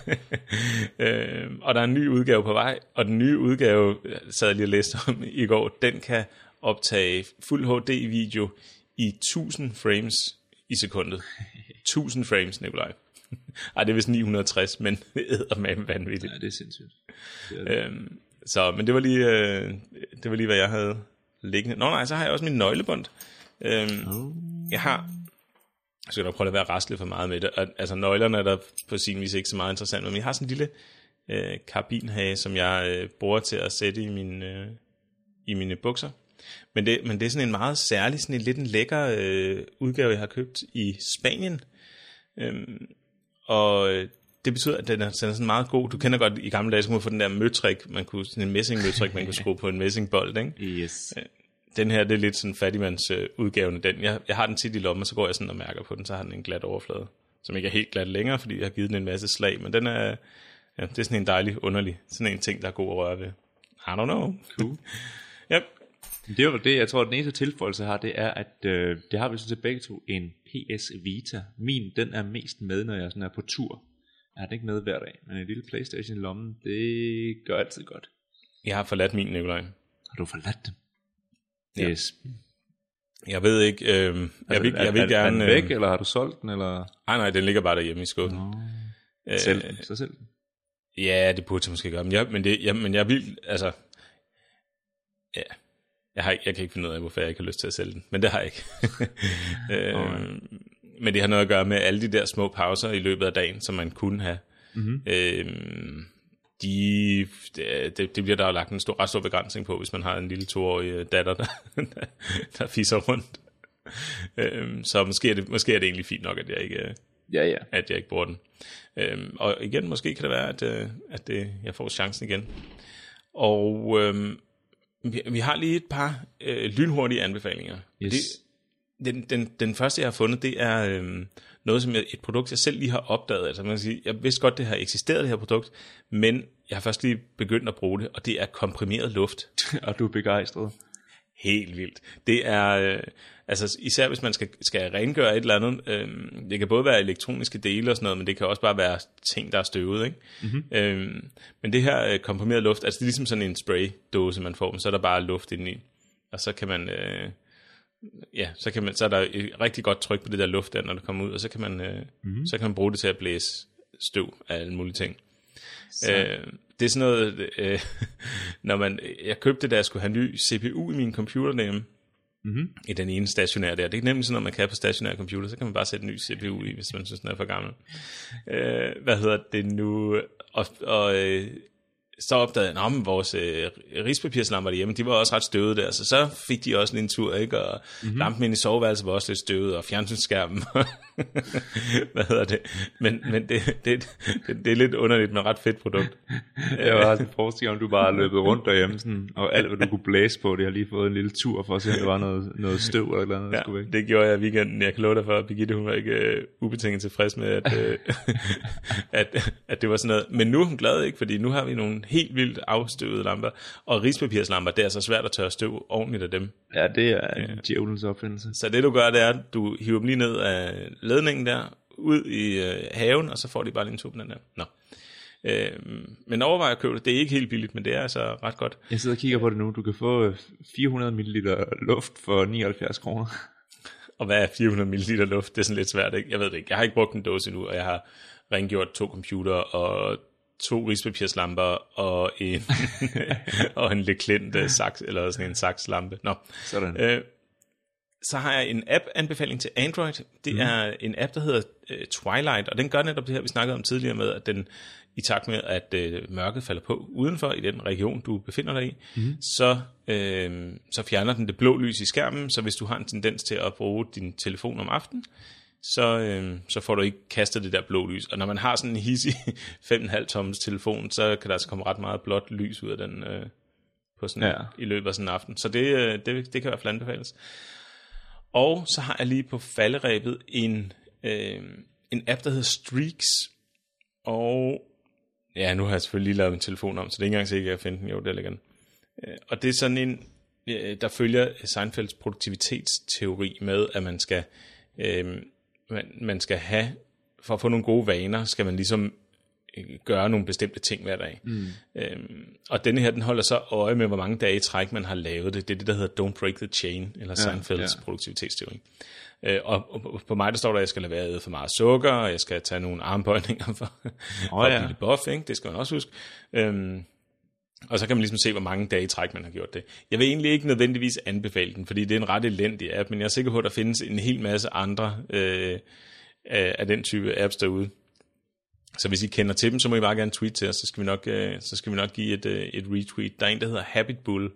øhm, og der er en ny udgave på vej, og den nye udgave, sad jeg lige og læste om i går, den kan optage fuld H D-video i tusind frames i sekundet. tusind frames, Nikolaj. Ej, det er vist ni hundrede og tres, men det æder med vanvittigt. Ja, det er sindssygt. Det er det. Øhm, så, men det var lige, øh, det var lige, hvad jeg havde liggende. Nå nej, så har jeg også min nøglebånd. Øhm, oh. Jeg har, jeg skal nok prøve at være rastløs for meget med det. Altså nøglerne er der på sin vis ikke så meget interessant, men jeg har sådan en lille øh, karabinhage, som jeg øh, bruger til at sætte i mine, øh, i mine bukser. Men det, men det er sådan en meget særlig, sådan en lidt en lækker øh, udgave, jeg har købt i Spanien. Øhm, og det betyder, at den er, den er sådan meget god. Du kender godt, i gamle dage, så kunne man få den der møtrik, man kunne, sådan en messingmøtrik, man kunne skrue på en messingbold, ikke? Yes. Den her, det er lidt sådan fattigmands øh, udgaven af den. Jeg, jeg har den tit i lommen, så går jeg sådan og mærker på den, så har den en glat overflade, som ikke er helt glat længere, fordi jeg har givet den en masse slag, men den er, ja, det er sådan en dejlig, underlig, sådan en ting, der er god at røre ved. I don't know. Cool. Yep. Det er jo det, jeg tror, at den eneste tilføjelse har, det er, at øh, det har vi sådan set begge to, en P S Vita. Min, den er mest med, når jeg sådan er på tur. Jeg har den ikke med hver dag, men en lille PlayStation i lommen, det gør altid godt. Jeg har forladt min, Nikolaj. Har du forladt den? Ja. Yes. Jeg ved ikke, øh, jeg altså, vil, jeg vil er, gerne... Er den væk, øh, eller har du solgt den, eller? Nej, nej, den ligger bare derhjemme i skuffen. Nå. Øh, Selv den, så selv den. Ja, det burde jeg måske gøre, men jeg, men det, jeg, men jeg vil, altså... Ja... Jeg, har, jeg kan ikke finde ud af, hvorfor jeg ikke har lyst til at sælge den, men det har jeg ikke. øhm, men det har noget at gøre med alle de der små pauser i løbet af dagen, som man kunne have. Mm-hmm. Øhm, de, det, det bliver der lagt en stor, ret stor begrænsning på, hvis man har en lille toårig datter, der, der, der fisser rundt. Øhm, så måske er, det, måske er det egentlig fint nok, at jeg ikke, ja, ja. at jeg ikke bruger den. Øhm, og igen, måske kan det være, at, at det, jeg får chancen igen. Og... Øhm, Vi, vi har lige et par øh, lynhurtige anbefalinger. Yes. Det, den, den, den første, jeg har fundet, det er øh, noget, som jeg, et produkt, jeg selv lige har opdaget. Altså, man kan sige, jeg vidste godt, det har eksisteret, det her produkt, men jeg har først lige begyndt at bruge det, og det er komprimeret luft. Og du er begejstret. Helt vildt. Det er, øh, altså især hvis man skal, skal rengøre et eller andet, øh, det kan både være elektroniske dele og sådan noget, men det kan også bare være ting, der er støvet, ikke? Mm-hmm. Øh, men det her øh, komprimerede luft, altså det er ligesom sådan en spraydåse, man får, men så er der bare luft indeni. Og så kan man, øh, ja, så kan man, så er der et rigtig godt tryk på det der luft der, når det kommer ud, og så kan man, øh, mm-hmm. så kan man bruge det til at blæse støv af alle mulige ting. Øh, det er sådan noget, øh, når man, jeg købte det, da jeg skulle have en ny C P U i min computer derhjemme, mm-hmm. i den ene stationære der. Det er nemlig sådan noget, man kan på stationære computer, så kan man bare sætte en ny C P U i, hvis man synes, den er for gammel. Øh, hvad hedder det nu? Og, og øh, så opdagede jeg, at vores øh, rispapirslampper derhjemme, de var også ret støvede der, så så fik de også en tur, ikke? Og mm-hmm. lampen inde i soveværelset var også lidt støvet, og fjernsynsskærmen. Hvad hedder det? Men, men det, det, det, det er lidt underligt, men ret fedt produkt. Jeg var også forestillet, om du bare har løbet rundt derhjemme, sådan, og alt, hvad du kunne blæse på, det har lige fået en lille tur for at se, om der var noget, noget støv eller noget, der ja, skulle væk. Det gjorde jeg i weekenden. Jeg kan love dig for, at Birgitte, hun var ikke uh, ubetinget tilfreds med, at, uh, at, at det var sådan noget. Men nu er hun glad, ikke? Fordi nu har vi nogle helt vildt afstøvede lamper, og rispapirslampper, det er så svært at tørre støv ordentligt af dem. Ja, det er en ja. djævelens opfindelse. Så det du gør, det er, at du hiver dem lige ned af ledningen der, ud i øh, haven, og så får de bare lige en tur på den der. Nå. Øh, men overvej at købe det. Det er ikke helt billigt, men det er altså ret godt. Jeg sidder og kigger på det nu. Du kan få fire hundrede milliliter luft for nioghalvfjerds kroner. Og hvad er fire hundrede milliliter luft? Det er sådan lidt svært, ikke? Jeg ved det ikke. Jeg har ikke brugt en dåse endnu, og jeg har rengjort to computere og to rispapirslampper og en og en Leclerc saks, eller sådan en sakslampe. Nå. Sådan. Øh, så har jeg en app-anbefaling til Android. Det mm. er en app, der hedder uh, Twilight, og den gør netop det her, vi snakkede om tidligere med, at den i takt med, at uh, mørket falder på udenfor i den region, du befinder dig i, mm. så, uh, så fjerner den det blå lys i skærmen, så hvis du har en tendens til at bruge din telefon om aftenen, så, uh, så får du ikke kastet det der blå lys. Og når man har sådan en hissig fem komma fem toms telefon, så kan der altså komme ret meget blåt lys ud af den uh, på sådan, ja. i løbet af sådan en aften. Så det, uh, det, det kan i hvert fald anbefales. Og så har jeg lige på falderebet en, øh, en app, der hedder Streaks. Og ja, nu har jeg selvfølgelig lige lavet min telefon om, så det er ikke engang sikkert, at jeg finder den. Jo, der ligger den. Og det er sådan en, der følger Seinfelds produktivitetsteori med, at man skal, øh, man, man skal have, for at få nogle gode vaner, skal man ligesom gøre nogle bestemte ting hver dag. Mm. Øhm, og denne her, den holder så øje med, hvor mange dage i træk man har lavet det. Det er det, der hedder Don't Break the Chain, eller Seinfelds ja, ja. produktivitetsteori. Øh, og, og på mig, der står der, at jeg skal lade være at æde for meget sukker, og jeg skal tage nogle armbøjninger for, oh, for ja. at blive buff, ikke? Det skal man også huske. Øhm, og så kan man ligesom se, hvor mange dage i træk man har gjort det. Jeg vil egentlig ikke nødvendigvis anbefale den, fordi det er en ret elendig app, men jeg er sikker på, at der findes en hel masse andre øh, af den type apps derude. Så hvis I kender til dem, så må I bare gerne tweete til os, så skal vi nok, øh, så skal vi nok give et, øh, et retweet. Der er en, der hedder Habitbull,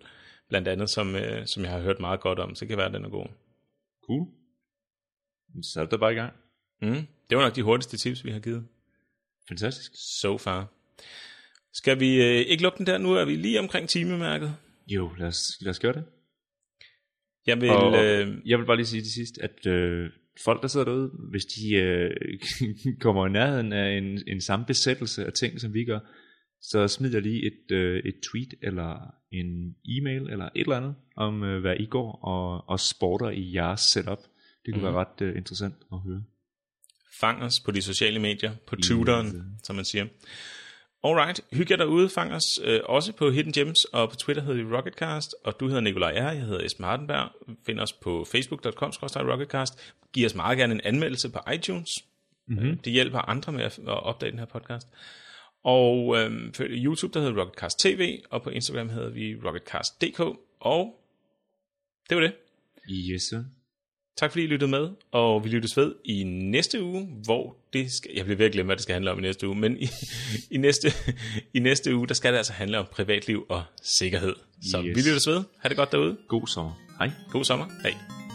blandt andet, som, øh, som jeg har hørt meget godt om, så det kan være, at den er god. Cool. Så er det bare i gang. Mm. Det var nok de hurtigste tips, vi har givet. Fantastisk. So far. Skal vi øh, ikke lukke den der? Nu er vi lige omkring timemærket. Jo, lad os, lad os gøre det. Jeg vil, og, øh... jeg vil bare lige sige til sidst, at øh, folk, der sidder derude, hvis de øh, kommer i nærheden af en, en samme besættelse af ting, som vi gør, så smid jeg lige et, øh, et tweet, eller en e-mail, eller et eller andet, om øh, hvad I går og, og sporter i jeres setup. Det kunne mm. være ret øh, interessant at høre. Fang os på de sociale medier, på Tutoren, yeah. som man siger. Alright, hygge jer derude, fang os øh, også på Hidden Gems, og på Twitter hedder vi Rocketcast, og du hedder Nikolaj R., jeg hedder Esben Hardenberg. Find os på facebook punktum com skråstreg rocketcast. Giv os meget gerne en anmeldelse på iTunes. Mm-hmm. Det hjælper andre med at opdage den her podcast. Og øh, på YouTube, der hedder Rocketcast T V, og på Instagram hedder vi Rocketcast punktum d k, og det var det. Yes, sir. Tak fordi I lyttede med, og vi lyttes ved i næste uge, hvor det skal... Jeg bliver ved at glemme, hvad det skal handle om i næste uge, men i, i, næste, i næste uge, der skal det altså handle om privatliv og sikkerhed. Så yes. Vi lyttes ved. Ha' det godt derude. God sommer. Hej. God sommer. Hej.